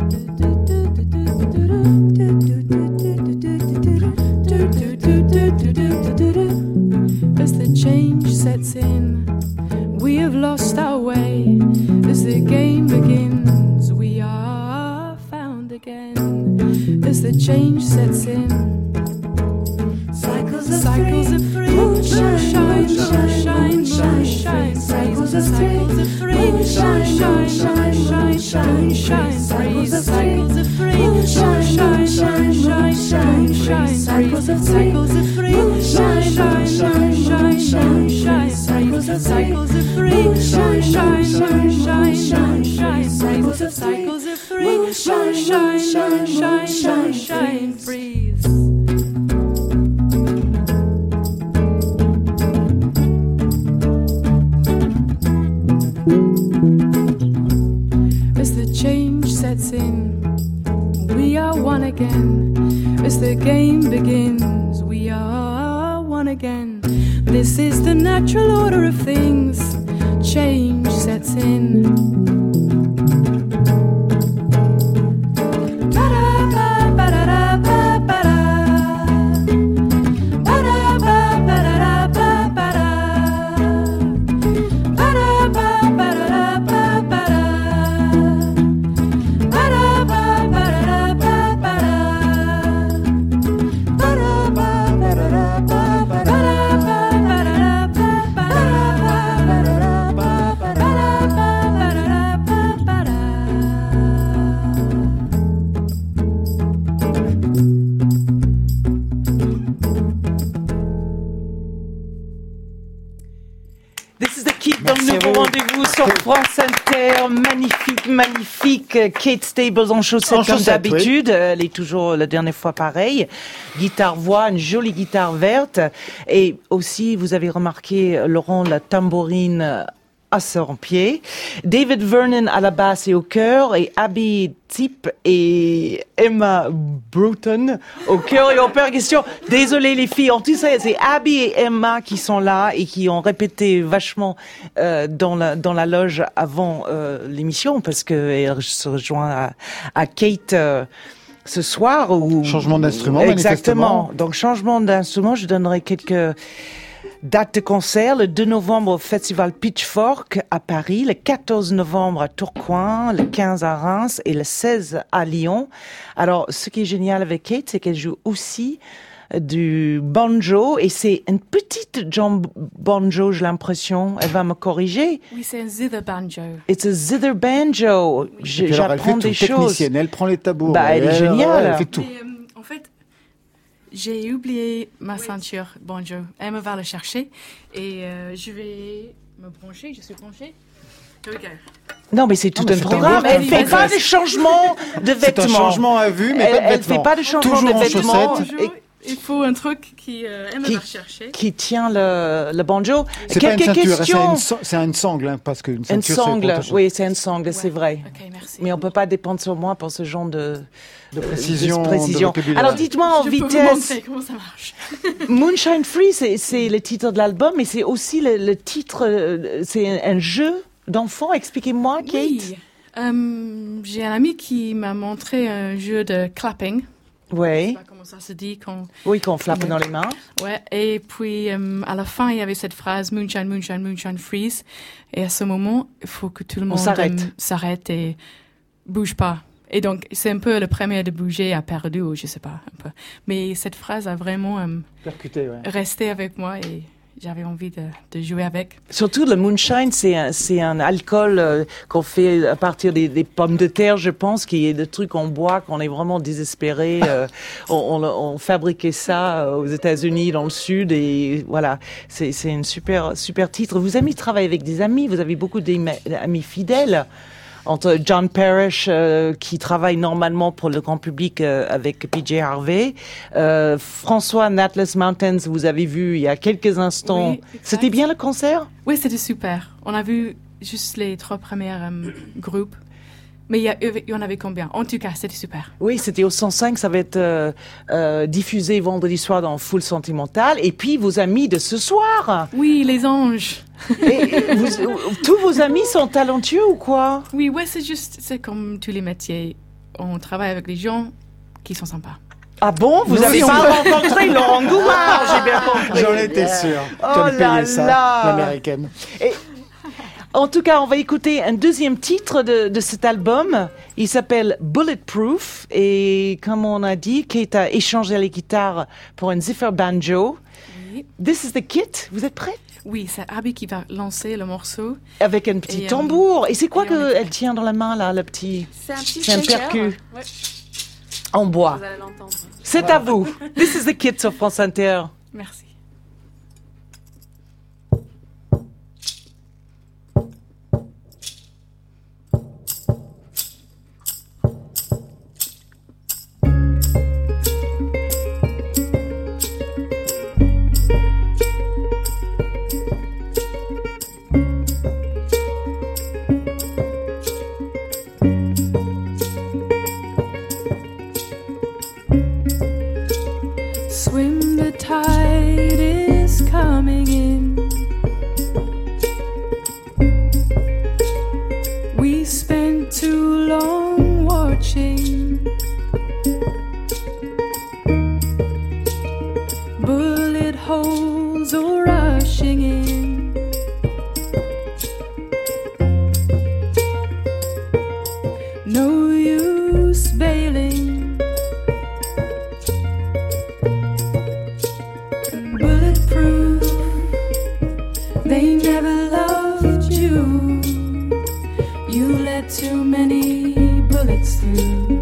As the change sets in, we have lost our way. As the game begins, we are found again. As the change sets in, cycles of 3, moonshine, moonshine, moonshine. Cycles of 3, moonshine, moonshine, moonshine. Cycles of 3, moonshine, moonshine, moonshine. Cycles of 3, moonshine, moonshine, moonshine. Cycles of 3, moonshine, moonshine, moonshine. Cycles of 3, moonshine, moonshine, moonshine. freeze. As the change sets in, we are one again. As the game begins, we are one again. This is the natural order of things. Change sets in. France Inter, magnifique. Kate Stables en chaussettes comme d'habitude. Oui. Elle est toujours la dernière fois pareille. Guitare-voix, une jolie guitare verte. Et aussi, vous avez remarqué, Laurent, la tambourine à son pied. David Vernon à la basse et au chœur. Et Abby Tip et Emma Broughton au chœur et au percussion. Désolé les filles, en tout ça, c'est Abby et Emma qui sont là et qui ont répété vachement dans la loge avant l'émission parce qu'elles se rejoignent à Kate ce soir. Changement d'instrument, exactement. Donc changement d'instrument, je donnerai quelques date de concert, le 2 novembre au Festival Pitchfork à Paris, le 14 novembre à Tourcoing, le 15 à Reims et le 16 à Lyon. Alors, ce qui est génial avec Kate, c'est qu'elle joue aussi du banjo et c'est une petite banjo, j'ai l'impression. Elle va me corriger. Oui, c'est un zither banjo. It's a zither banjo. Oui. J'apprends des choses. Technicienne, elle prend les tabours. Bah, elle est géniale. Elle fait tout. En fait, j'ai oublié ma ceinture banjo. Elle me va le chercher et je vais me brancher. Je suis branchée. Non, mais c'est tout un programme. Elle ne fait pas de changement de vêtements. C'est un changement à vue, mais pas de vêtements. Elle ne fait pas de changement de vêtements. Il faut un truc qui me va chercher. Qui tient le banjo. C'est pas une ceinture, c'est une sangle, hein, parce qu'une ceinture, c'est oui, c'est une sangle, c'est vrai. Okay, merci. Mais on peut pas dépendre sur moi pour ce genre de précision. Alors, dites-moi en vitesse. Je peux vous montrer comment ça marche. Moonshine Free, c'est le titre de l'album, mais c'est aussi le titre. C'est un jeu d'enfant. Expliquez-moi, Kate. Oui. J'ai un ami qui m'a montré un jeu de clapping. Oui. Je sais pas comment ça se dit quand. Oui, qu'on flappe dans les mains. Ouais. Et puis à la fin, il y avait cette phrase Moonshine, Moonshine, Moonshine, freeze. Et à ce moment, il faut que tout le monde s'arrête et bouge pas. Et donc, c'est un peu le premier de bouger a perdu, ou je sais pas, un peu. Mais cette phrase a vraiment percuté, ouais. Resté avec moi et j'avais envie de jouer avec. Surtout, le moonshine, c'est un alcool qu'on fait à partir des pommes de terre, je pense, qui est des trucs qu'on boit, qu'on est vraiment désespéré. On fabriquait ça aux États-Unis, dans le Sud, et voilà. C'est un super titre. Vous avez travaillé avec des amis, vous avez beaucoup d'amis fidèles. Entre John Parrish, qui travaille normalement pour le grand public avec PJ Harvey, François Atlas Mountains, vous avez vu il y a quelques instants. Oui, c'était bien le concert? Oui, c'était super. On a vu juste les 3 premiers groupes. Mais il y en avait combien? En tout cas, c'était super. Oui, c'était au 105. Ça va être diffusé vendredi soir dans Full Sentimental. Et puis, vos amis de ce soir. Oui, les anges. Tous vos amis sont talentueux ou quoi? Oui, ouais, c'est comme tous les métiers. On travaille avec des gens qui sont sympas. Ah bon? Vous avez pas rencontré Laurent Goumard? J'ai bien compris. J'en étais sûr. Oh là là! L'américaine. En tout cas, on va écouter un deuxième titre de cet album. Il s'appelle Bulletproof. Et comme on a dit, Kate a échangé les guitares pour un zither banjo. Oui. This is the kit. Vous êtes prêts? Oui, c'est Abby qui va lancer le morceau. Avec un petit tambour. Et c'est quoi qu'elle tient dans la main, là, le petit... C'est un percu. Ouais. En bois. Vous allez l'entendre. C'est à vous. This is the kit sur France Inter. Merci. Swim, the tide is coming in. We spent too long watching. Bullet holes all rushing in. No use bailing. Bulletproof. They never loved you. You let too many bullets through.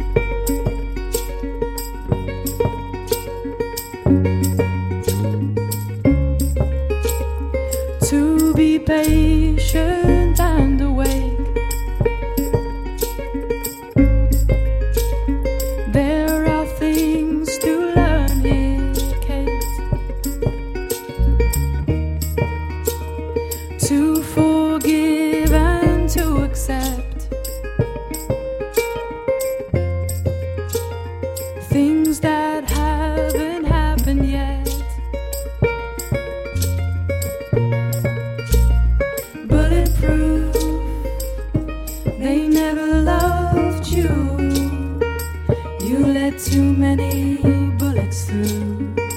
To be patient and awake. There are things to learn here, Kate. To forgive and to accept things that haven't happened yet. Bulletproof, they never loved you. You let too many bullets through.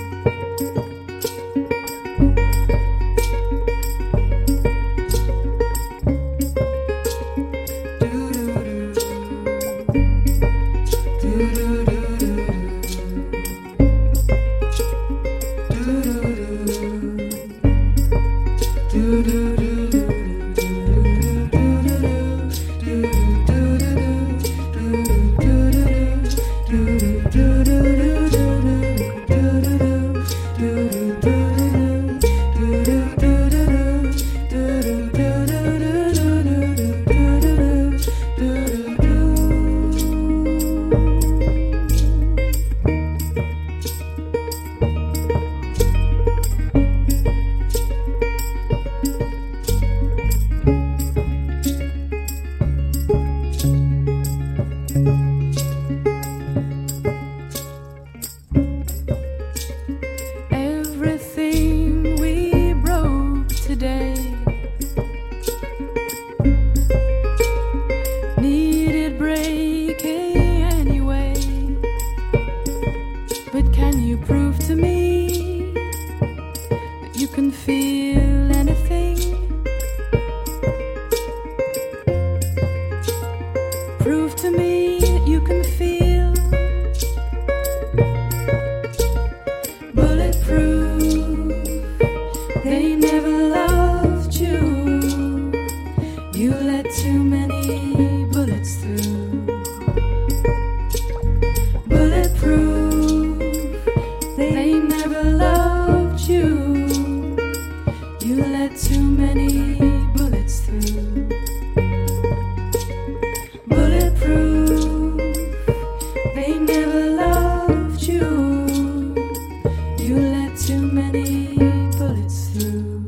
Everything we broke today needed breaking anyway. But can you prove to me that you can feel anything? Prove to me that you can feel. Bulletproof, they never loved you. You let too many bullets through. Bulletproof, they never loved you. You let too many bullets through. Bulletproof, they never loved you. You let too many bullets through.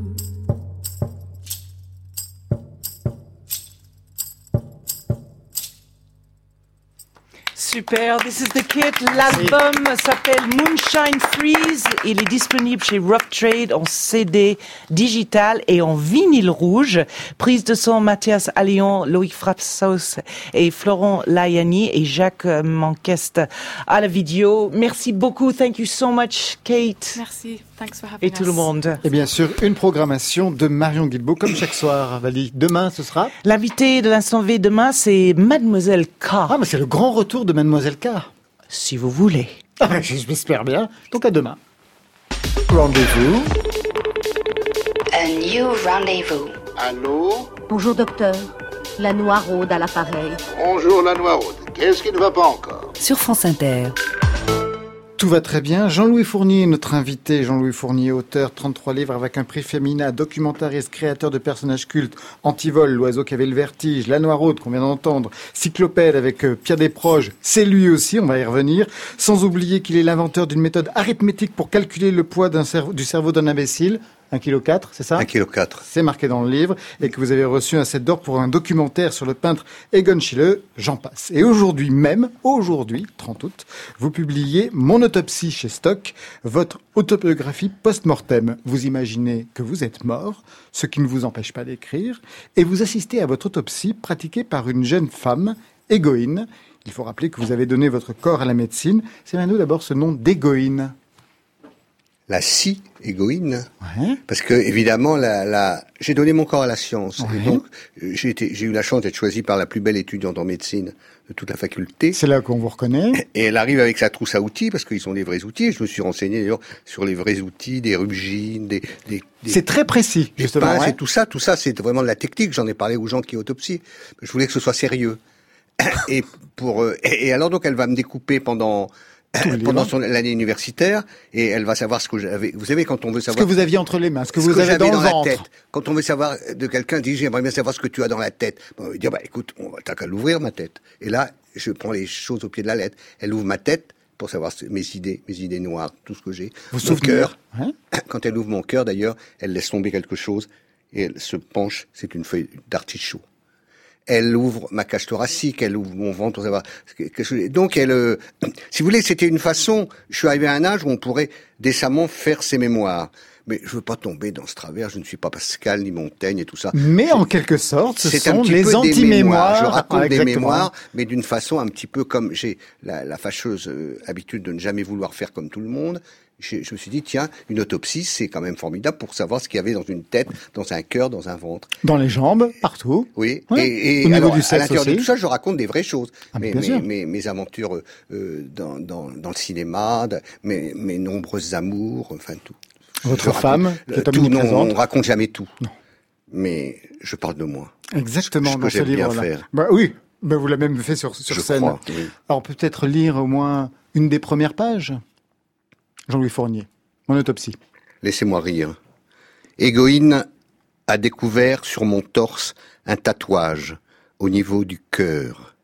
Super, This is the Kid. L'album s'appelle Moonshine Freeze. Il est disponible chez Rough Trade en CD digital et en vinyle rouge. Prise de son Mathias Allion, Loïc Frapsos et Florent Layani et Jacques Manquest à la vidéo. Merci beaucoup. Thank you so much, Kate. Merci. Thanks for having Et tout le monde. Et bien sûr, une programmation de Marion Guilbault, comme chaque soir. Valie, demain, ce sera L'invité de l'Instant V demain, c'est Mademoiselle K. Ah, mais c'est le grand retour de Mademoiselle K. Si vous voulez. Ah, je m'espère bien. Donc à demain. Rendez-vous. A new rendezvous. Allô? Bonjour docteur, la Noiraude à l'appareil. Bonjour la Noiraude. Qu'est-ce qui ne va pas encore? Sur France Inter. Tout va très bien. Jean-Louis Fournier, notre invité. Jean-Louis Fournier, auteur, 33 livres avec un prix Femina, documentariste, créateur de personnages cultes, Antivol, l'oiseau qui avait le vertige, La Noiraude qu'on vient d'entendre, Cyclopède avec Pierre Desproges, c'est lui aussi, on va y revenir. Sans oublier qu'il est l'inventeur d'une méthode arithmétique pour calculer le poids du cerveau d'un imbécile. 1,4 kg, c'est ça? 1,4 kg. C'est marqué dans le livre, et que vous avez reçu un 7 d'or pour un documentaire sur le peintre Egon Schiele, j'en passe. Et aujourd'hui même, 30 août, vous publiez Mon autopsie chez Stock, votre autobiographie post-mortem. Vous imaginez que vous êtes mort, ce qui ne vous empêche pas d'écrire, et vous assistez à votre autopsie pratiquée par une jeune femme, Égoïne. Il faut rappeler que vous avez donné votre corps à la médecine. C'est nous d'abord ce nom d'Égoïne. La scie Égoïne, parce que évidemment, j'ai donné mon corps à la science, et donc j'ai eu la chance d'être choisi par la plus belle étudiante en médecine de toute la faculté. C'est là qu'on vous reconnaît. Et elle arrive avec sa trousse à outils, parce qu'ils sont des vrais outils. Je me suis renseigné d'ailleurs sur les vrais outils, des rubgines, c'est très précis, justement. C'est tout ça, c'est vraiment de la technique. J'en ai parlé aux gens qui autopsient. Je voulais que ce soit sérieux. Et alors donc elle va me découper pendant l'année universitaire, et elle va savoir ce que j'avais. Vous savez, quand on veut savoir ce que vous aviez entre les mains, ce que vous avez dans le ventre. La tête. Quand on veut savoir de quelqu'un, dit j'aimerais bien savoir ce que tu as dans la tête. Bon, on va dire écoute, t'as qu'à l'ouvrir ma tête. Et là, je prends les choses au pied de la lettre. Elle ouvre ma tête pour savoir mes idées noires, tout ce que j'ai. Mon cœur. Quand elle ouvre mon cœur, d'ailleurs, elle laisse tomber quelque chose et elle se penche. C'est une feuille d'artichaut. Elle ouvre ma cage thoracique, elle ouvre mon ventre pour savoir quelque chose. Donc si vous voulez, c'était une façon. Je suis arrivé à un âge où on pourrait décemment faire ses mémoires. Mais je veux pas tomber dans ce travers. Je ne suis pas Pascal ni Montaigne et tout ça. Mais en quelque sorte, ce sont les anti-mémoires. Je raconte des mémoires, mais d'une façon un petit peu comme j'ai la fâcheuse habitude de ne jamais vouloir faire comme tout le monde. Je me suis dit, tiens, une autopsie, c'est quand même formidable pour savoir ce qu'il y avait dans une tête, dans un cœur, dans un ventre. Dans les jambes, partout. Oui. Ouais. Et alors, à l'intérieur de tout ça, je raconte des vraies choses. Mes aventures dans le cinéma, mes nombreuses amours, enfin tout. Votre femme, qui est omniprésente. Non, on raconte jamais tout. Non. Mais je parle de moi. Exactement, dans ce livre-là. Oui, vous l'avez même fait sur scène. Crois, oui. Alors peut-être lire au moins une des premières pages. Jean-Louis Fournier, Mon autopsie. Laissez-moi rire. Égoïne a découvert sur mon torse un tatouage au niveau du cœur.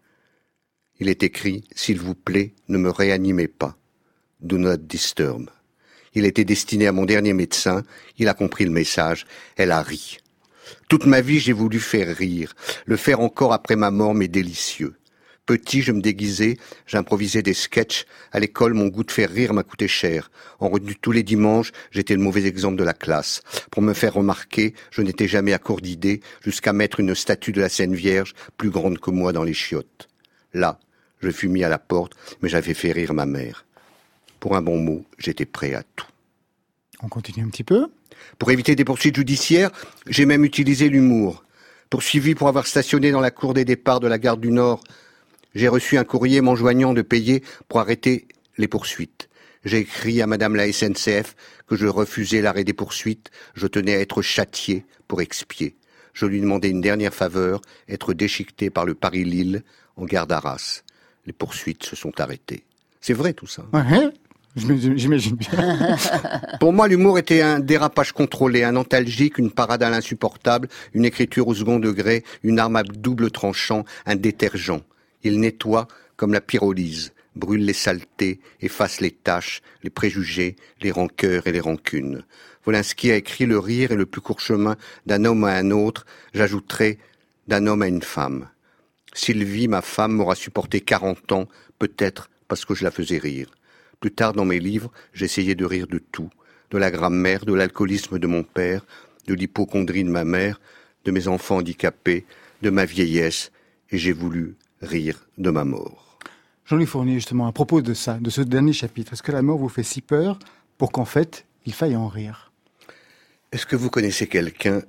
Il est écrit « S'il vous plaît, ne me réanimez pas. Do not disturb ». Il était destiné à mon dernier médecin. Il a compris le message. Elle a ri. Toute ma vie, j'ai voulu faire rire. Le faire encore après ma mort m'est délicieux. Petit, je me déguisais, j'improvisais des sketchs. À l'école, mon goût de faire rire m'a coûté cher. En retenue tous les dimanches, j'étais le mauvais exemple de la classe. Pour me faire remarquer, je n'étais jamais à court d'idées, jusqu'à mettre une statue de la Sainte Vierge plus grande que moi dans les chiottes. Là, je fus mis à la porte, mais j'avais fait rire ma mère. Pour un bon mot, j'étais prêt à tout. On continue un petit peu. Pour éviter des poursuites judiciaires, j'ai même utilisé l'humour. Poursuivi pour avoir stationné dans la cour des départs de la gare du Nord, j'ai reçu un courrier m'enjoignant de payer pour arrêter les poursuites. J'ai écrit à Madame la SNCF que je refusais l'arrêt des poursuites, je tenais à être châtié pour expier. Je lui demandais une dernière faveur, être déchiqueté par le Paris-Lille en gare d'Arras. Les poursuites se sont arrêtées. C'est vrai tout ça. Ouais, j'imagine bien. Pour moi, l'humour était un dérapage contrôlé, un antalgique, une parade à l'insupportable, une écriture au second degré, une arme à double tranchant, un détergent. Il nettoie comme la pyrolyse, brûle les saletés, efface les taches, les préjugés, les rancœurs et les rancunes. Wolinski a écrit « Le rire est le plus court chemin d'un homme à un autre », j'ajouterai « d'un homme à une femme ». Sylvie, ma femme, m'aura supporté 40 ans, peut-être parce que je la faisais rire. Plus tard dans mes livres, j'essayais de rire de tout, de la grammaire, de l'alcoolisme de mon père, de l'hypocondrie de ma mère, de mes enfants handicapés, de ma vieillesse, et j'ai voulu rire de ma mort. Jean-Louis Fournier, justement, à propos de ça, de ce dernier chapitre, est-ce que la mort vous fait si peur pour qu'en fait, il faille en rire? Est-ce que vous connaissez quelqu'un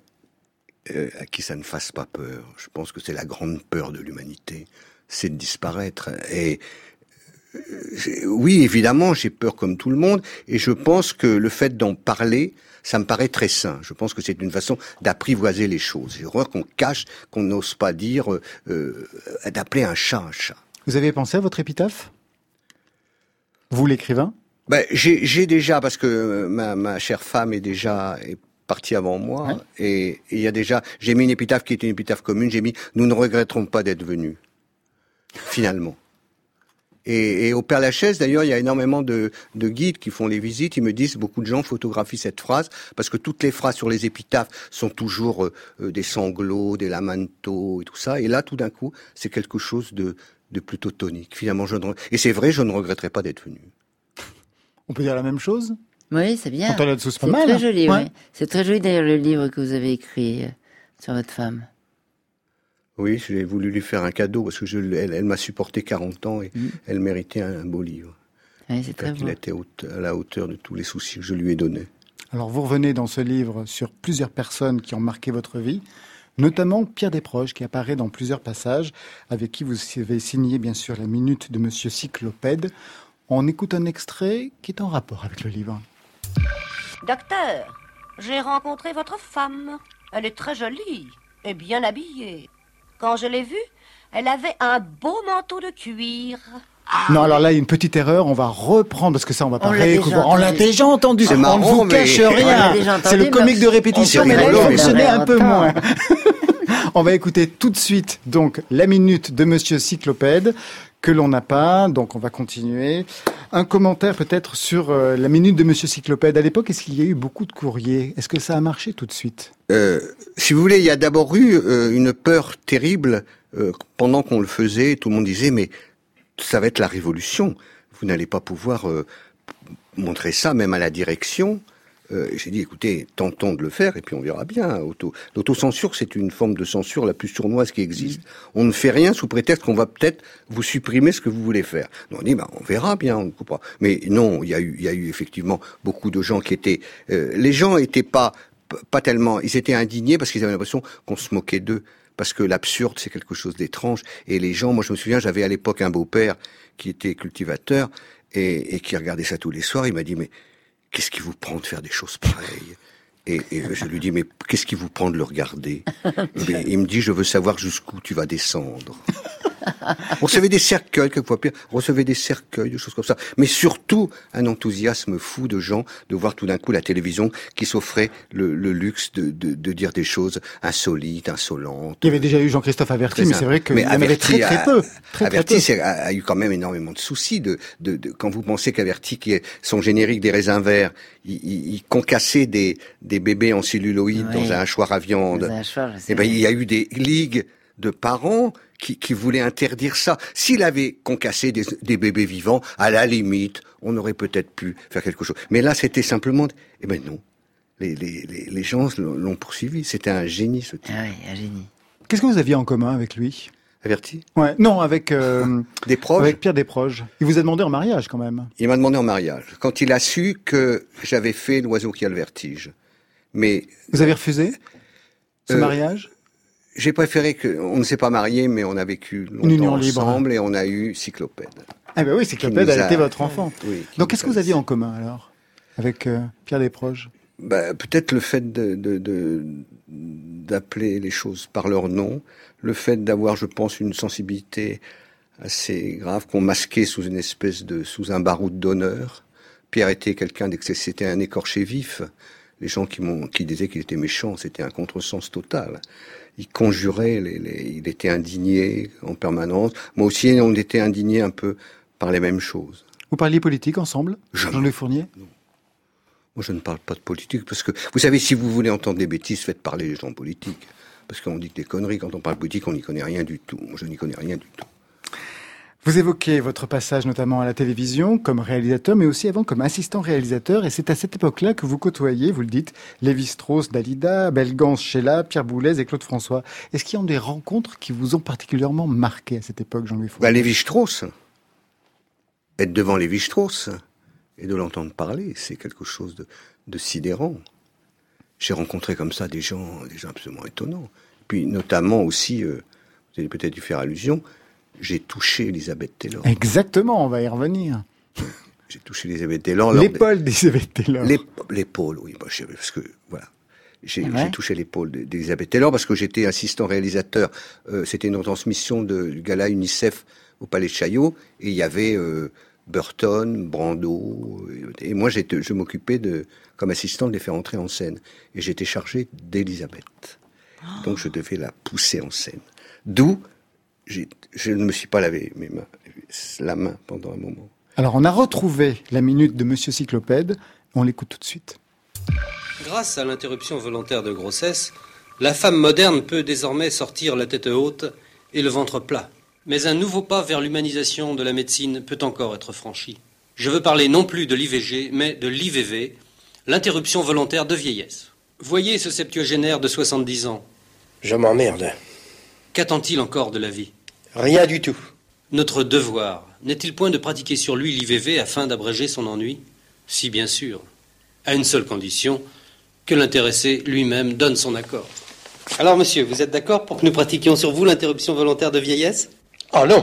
à qui ça ne fasse pas peur? Je pense que c'est la grande peur de l'humanité, c'est de disparaître. Et oui, évidemment, j'ai peur comme tout le monde, et je pense que le fait d'en parler, ça me paraît très sain. Je pense que c'est une façon d'apprivoiser les choses. J'ai horreur qu'on cache, qu'on n'ose pas dire, d'appeler un chat un chat. Vous avez pensé à votre épitaphe? Vous, l'écrivain? J'ai déjà, parce que ma chère femme est partie avant moi, ouais. Et il y a déjà, j'ai mis une épitaphe qui est une épitaphe commune, j'ai mis « Nous ne regretterons pas d'être venus ». Finalement. Et au Père-Lachaise, d'ailleurs, il y a énormément de guides qui font les visites. Ils me disent, beaucoup de gens photographient cette phrase, parce que toutes les phrases sur les épitaphes sont toujours des sanglots, des lamentos et tout ça. Et là, tout d'un coup, c'est quelque chose de plutôt tonique. Finalement, et c'est vrai, je ne regretterai pas d'être venu. On peut dire la même chose? Oui, c'est bien. Antoinette Sauce, pas C'est mal. très joli, Ouais. oui. C'est très joli d'ailleurs le livre que vous avez écrit sur votre femme. Oui, j'ai voulu lui faire un cadeau, parce que elle m'a supporté 40 ans et elle méritait un beau livre. Oui, c'est très beau. Il était à la hauteur de tous les soucis que je lui ai donnés. Alors vous revenez dans ce livre sur plusieurs personnes qui ont marqué votre vie, notamment Pierre Desproges qui apparaît dans plusieurs passages, avec qui vous avez signé bien sûr la minute de Monsieur Cyclopède. On écoute un extrait qui est en rapport avec le livre. Docteur, j'ai rencontré votre femme. Elle est très jolie et bien habillée. Quand je l'ai vue, elle avait un beau manteau de cuir. Non, alors là, il y a une petite erreur, on va reprendre, parce que ça, on va pas On l'a réécouter. déjà On l'a entendu. déjà entendu. C'est On ne marrant, vous mais- cache On rien. l'a déjà entendu, C'est le comique mais de répétition, on mais là, il rigole, mais fonctionnait ça un peu longtemps. moins. On va écouter tout de suite, donc, la minute de Monsieur Cyclopède, que l'on n'a pas, donc on va continuer. Un commentaire peut-être sur la minute de Monsieur Cyclopède. À l'époque, est-ce qu'il y a eu beaucoup de courriers? Est-ce que ça a marché tout de suite? Si vous voulez, il y a d'abord eu une peur terrible pendant qu'on le faisait. Tout le monde disait, mais ça va être la révolution. Vous n'allez pas pouvoir montrer ça même à la direction. J'ai dit, écoutez, tentons de le faire et puis on verra bien. L'autocensure, c'est une forme de censure la plus sournoise qui existe. On ne fait rien sous prétexte qu'on va peut-être vous supprimer ce que vous voulez faire. Donc on dit, on verra bien, on ne coupe pas. Mais non, il y a eu effectivement beaucoup de gens qui étaient... les gens étaient pas tellement... Ils étaient indignés parce qu'ils avaient l'impression qu'on se moquait d'eux. Parce que l'absurde, c'est quelque chose d'étrange. Et les gens, moi je me souviens, j'avais à l'époque un beau-père qui était cultivateur et qui regardait ça tous les soirs. Il m'a dit, mais qu'est-ce qui vous prend de faire des choses pareilles? Et je lui dis, mais qu'est-ce qui vous prend de le regarder? Et il me dit, je veux savoir jusqu'où tu vas descendre. On recevait des cercueils, quelquefois pire, on recevait des cercueils, des choses comme ça. Mais surtout, un enthousiasme fou de gens de voir tout d'un coup la télévision qui s'offrait le luxe de dire des choses insolites, insolentes. Il y avait déjà eu Jean-Christophe Averti, mais c'est vrai qu'il y en avait très peu. Averti a eu quand même énormément de soucis. Quand vous pensez qu'Averti, qui est son générique des raisins verts, il concassait des bébés en celluloïd dans un hachoir à viande. Et ben, il y a eu des ligues de parents qui voulaient interdire ça. S'il avait concassé des bébés vivants, à la limite, on aurait peut-être pu faire quelque chose. Mais là, c'était simplement... Eh ben non. Les gens l'ont poursuivi. C'était un génie, ce type. Ah oui, un génie. Qu'est-ce que vous aviez en commun avec lui? Averti? Ouais, non, avec Desproges. avec Pierre Desproges. Il vous a demandé en mariage quand même. Il m'a demandé en mariage. Quand il a su que j'avais fait L'oiseau qui a le vertige. Mais vous avez refusé ce mariage? J'ai préféré on ne s'est pas marié, mais on a vécu Une union longtemps libre. ensemble et on a eu Cyclopède. Ah ben oui, Cyclopède a été votre enfant. Oui, donc qu'est-ce que vous aviez en commun alors avec Pierre Desproges? Peut-être le fait d'appeler les choses par leur nom, le fait d'avoir, je pense, une sensibilité assez grave qu'on masquait sous sous un baroud d'honneur. Pierre était quelqu'un c'était un écorché vif. Les gens qui disaient qu'il était méchant, c'était un contresens total. Il conjurait, il était indigné en permanence. Moi aussi, on était indignés un peu par les mêmes choses. Vous parliez politique ensemble, Jean-Louis Fournier? Non. Moi, je ne parle pas de politique, parce que, vous savez, si vous voulez entendre des bêtises, faites parler les gens politiques. Parce qu'on dit des conneries. Quand on parle politique, on n'y connaît rien du tout. Moi, je n'y connais rien du tout. Vous évoquez votre passage notamment à la télévision comme réalisateur, mais aussi avant comme assistant réalisateur. Et c'est à cette époque-là que vous côtoyez, vous le dites, Lévi-Strauss, Dalida, Belgans, Sheila, Pierre Boulez et Claude François. Est-ce qu'il y a des rencontres qui vous ont particulièrement marqué à cette époque, Jean-Louis Fournier? Lévi-Strauss. Être devant Lévi-Strauss et de l'entendre parler, c'est quelque chose de sidérant. J'ai rencontré comme ça des gens absolument étonnants. Puis notamment aussi, vous avez peut-être dû faire allusion, j'ai touché Elisabeth Taylor. Exactement, on va y revenir. J'ai touché Elisabeth Taylor. L'épaule d'Elisabeth Taylor. L'épaule, oui, parce que voilà. J'ai touché l'épaule d'Elisabeth Taylor parce que j'étais assistant réalisateur. C'était une retransmission du gala UNICEF au Palais de Chaillot et il y avait Burton, Brando et moi je m'occupais comme assistant de les faire entrer en scène et j'étais chargé d'Elisabeth. Donc je devais la pousser en scène. D'où je ne me suis pas lavé la main pendant un moment. Alors, on a retrouvé la minute de Monsieur Cyclopède. On l'écoute tout de suite. Grâce à l'interruption volontaire de grossesse, la femme moderne peut désormais sortir la tête haute et le ventre plat. Mais un nouveau pas vers l'humanisation de la médecine peut encore être franchi. Je veux parler non plus de l'IVG, mais de l'IVV, l'interruption volontaire de vieillesse. Voyez ce septuagénaire de 70 ans. Je m'emmerde. Qu'attend-il encore de la vie? Rien du tout. Notre devoir n'est-il point de pratiquer sur lui l'IVV afin d'abréger son ennui? Si, bien sûr. À une seule condition, que l'intéressé lui-même donne son accord. Alors, monsieur, vous êtes d'accord pour que nous pratiquions sur vous l'interruption volontaire de vieillesse? Oh non!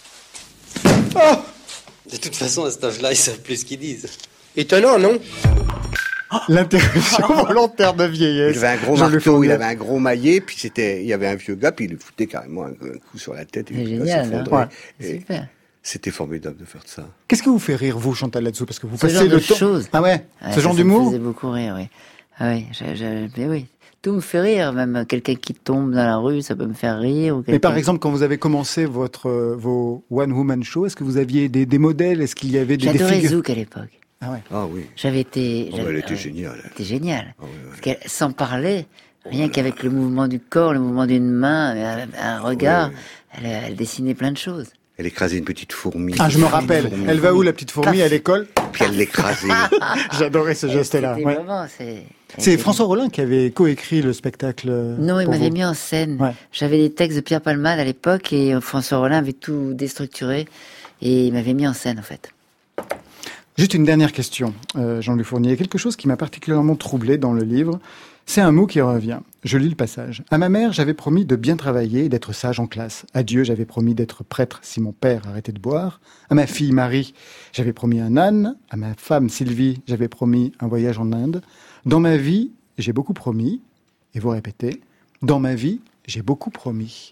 Oh! De toute façon, à cet âge-là, ils savent plus ce qu'ils disent. Étonnant, non? L'interruption volontaire de vieillesse. Il avait un gros marteau, il avait un gros maillet, puis il y avait un vieux gars, puis il lui foutait carrément un coup sur la tête. C'est génial, hein? Super. C'était formidable de faire ça. Qu'est-ce qui vous fait rire, vous, Chantal, là-dessous? Parce que vous Ce passez genre le de temps... choses. Ah ouais, ce genre Ça d'humour? me faisait beaucoup rire, oui. Ah oui, mais oui. Tout me fait rire, même quelqu'un qui tombe dans la rue, ça peut me faire rire. Ou mais par exemple, quand vous avez commencé vos one-woman show, est-ce que vous aviez des modèles? Est-ce qu'il y avait des J'adorais figures? Zouk à l'époque. Ah ouais. Ah oui. J'avais été... elle était géniale. C'était génial. Ah, oui. Parce qu'elle, sans parler, rien qu'avec le mouvement du corps, le mouvement d'une main, un regard, elle dessinait plein de choses. Elle écrasait une petite fourmi. Ah, je me rappelle. Elle va où, la petite fourmi, à l'école? Puis elle l'écrasait. J'adorais ce geste-là. C'était vraiment, c'est François Rollin qui avait coécrit le spectacle. Non, il m'avait mis en scène. Ouais. J'avais des textes de Pierre Palmade à l'époque et François Rollin avait tout déstructuré et il m'avait mis en scène, en fait. Juste une dernière question, Jean-Luc Fournier. Il y a quelque chose qui m'a particulièrement troublé dans le livre. C'est un mot qui revient. Je lis le passage. À ma mère, j'avais promis de bien travailler et d'être sage en classe. À Dieu, j'avais promis d'être prêtre si mon père arrêtait de boire. À ma fille Marie, j'avais promis un âne. À ma femme Sylvie, j'avais promis un voyage en Inde. Dans ma vie, j'ai beaucoup promis. Et vous répétez, dans ma vie, j'ai beaucoup promis.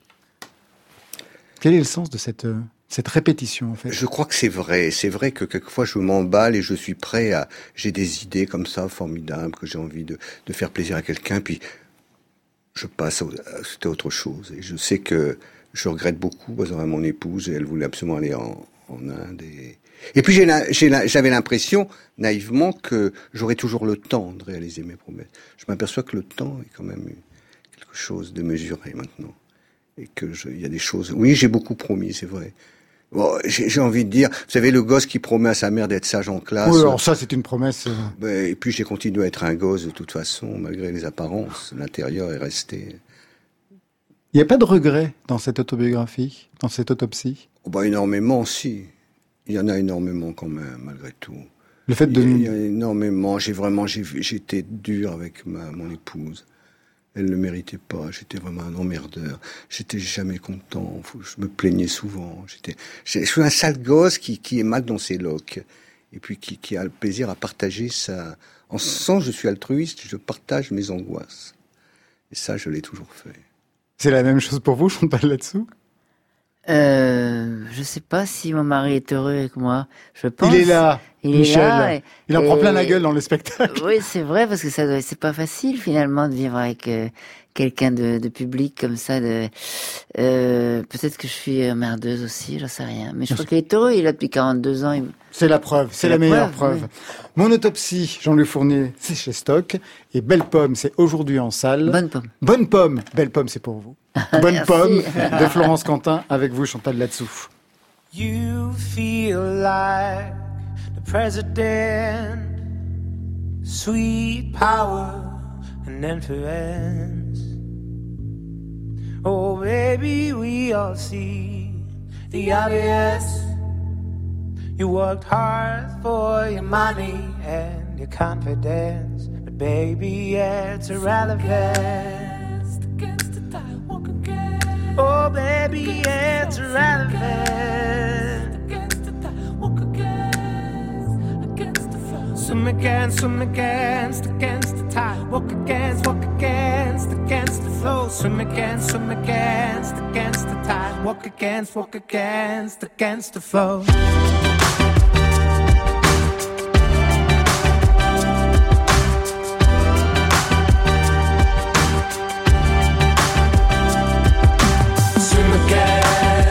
Quel est le sens de cette répétition, en fait? Je crois que c'est vrai. C'est vrai que quelquefois je m'emballe et je suis prêt à... J'ai des idées comme ça, formidables, que j'ai envie de faire plaisir à quelqu'un, puis je passe à autre chose. Et je sais que je regrette beaucoup, parce que mon épouse, elle voulait absolument aller en Inde. Et puis j'avais l'impression, naïvement, que j'aurais toujours le temps de réaliser mes promesses. Je m'aperçois que le temps est quand même quelque chose de mesuré maintenant. Et il y a des choses... Oui, j'ai beaucoup promis, c'est vrai. Bon, j'ai envie de dire, vous savez, le gosse qui promet à sa mère d'être sage en classe. Oui, alors ça, c'est une promesse. Et puis j'ai continué à être un gosse de toute façon, malgré les apparences. L'intérieur est resté. Il n'y a pas de regret dans cette autobiographie, dans cette autopsie? Énormément, si. Il y en a énormément quand même, malgré tout. Le fait de... Il y a énormément. J'ai été dur avec mon épouse. Elle ne le méritait pas, j'étais vraiment un emmerdeur. J'étais jamais content, je me plaignais souvent. Je suis un sale gosse qui est mal dans ses loques. Et puis qui a le plaisir à partager ça. En ce sens, je suis altruiste, je partage mes angoisses. Et ça, je l'ai toujours fait. C'est la même chose pour vous, Chantal, là-dessous? Je sais pas si mon mari est heureux avec moi. Je pense. Il est là, Michel. Est là il en prend plein la gueule dans le spectacle. Oui, c'est vrai, parce que c'est pas facile, finalement, de vivre avec quelqu'un de public comme ça. Peut-être que je suis merdeuse aussi, j'en sais rien. Mais je crois qu'il est heureux, il a depuis 42 ans. C'est la preuve, c'est la meilleure preuve. Oui. Mon autopsie, Jean-Luc Fournier, c'est chez Stock. Et Belle Pomme, c'est aujourd'hui en salle. Bonne Pomme. Bonne Pomme. Belle Pomme, c'est pour vous. Bonne Pomme de Florence Quentin avec vous, Chantal là-dessous. You feel like the president, sweet power and influence. Oh baby, we all see the obvious. You worked hard for your money and your confidence, but baby, it's irrelevant. Oh baby, it's irrelevant. Swim against the tide. Walk against the flow. Swim against the tide. Walk against the flow. Swim against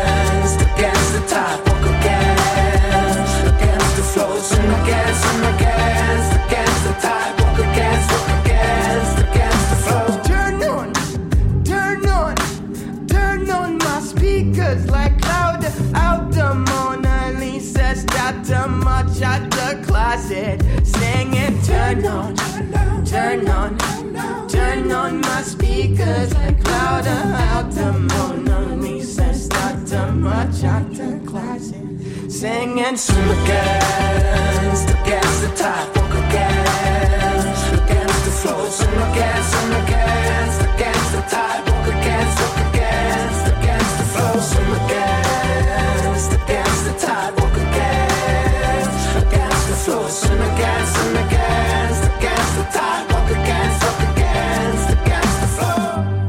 singing, turn on, turn on, turn on my speakers like louder out the Mona Lisa. Start to much out the closet. Singing, swim against the tide, walk against the flow, swim against the tide, walk against the flow, swim against the tide, walk against the flow, swim against the tide, walk against the flow.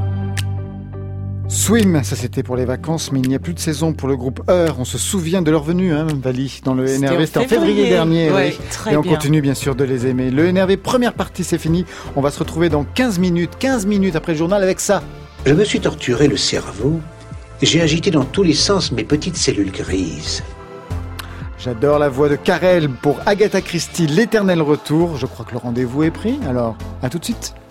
Swim, ça c'était pour les vacances, mais il n'y a plus de saison pour le groupe Heure. On se souvient de leur venue, Vali, dans le NRV. C'était en février dernier. Ouais, oui. très Et on bien. continue bien sûr de les aimer. Le NRV, première partie, c'est fini. On va se retrouver dans 15 minutes après le journal avec ça. Je me suis torturé le cerveau. J'ai agité dans tous les sens mes petites cellules grises. J'adore la voix de Karel pour Agatha Christie, l'éternel retour. Je crois que le rendez-vous est pris. Alors, à tout de suite.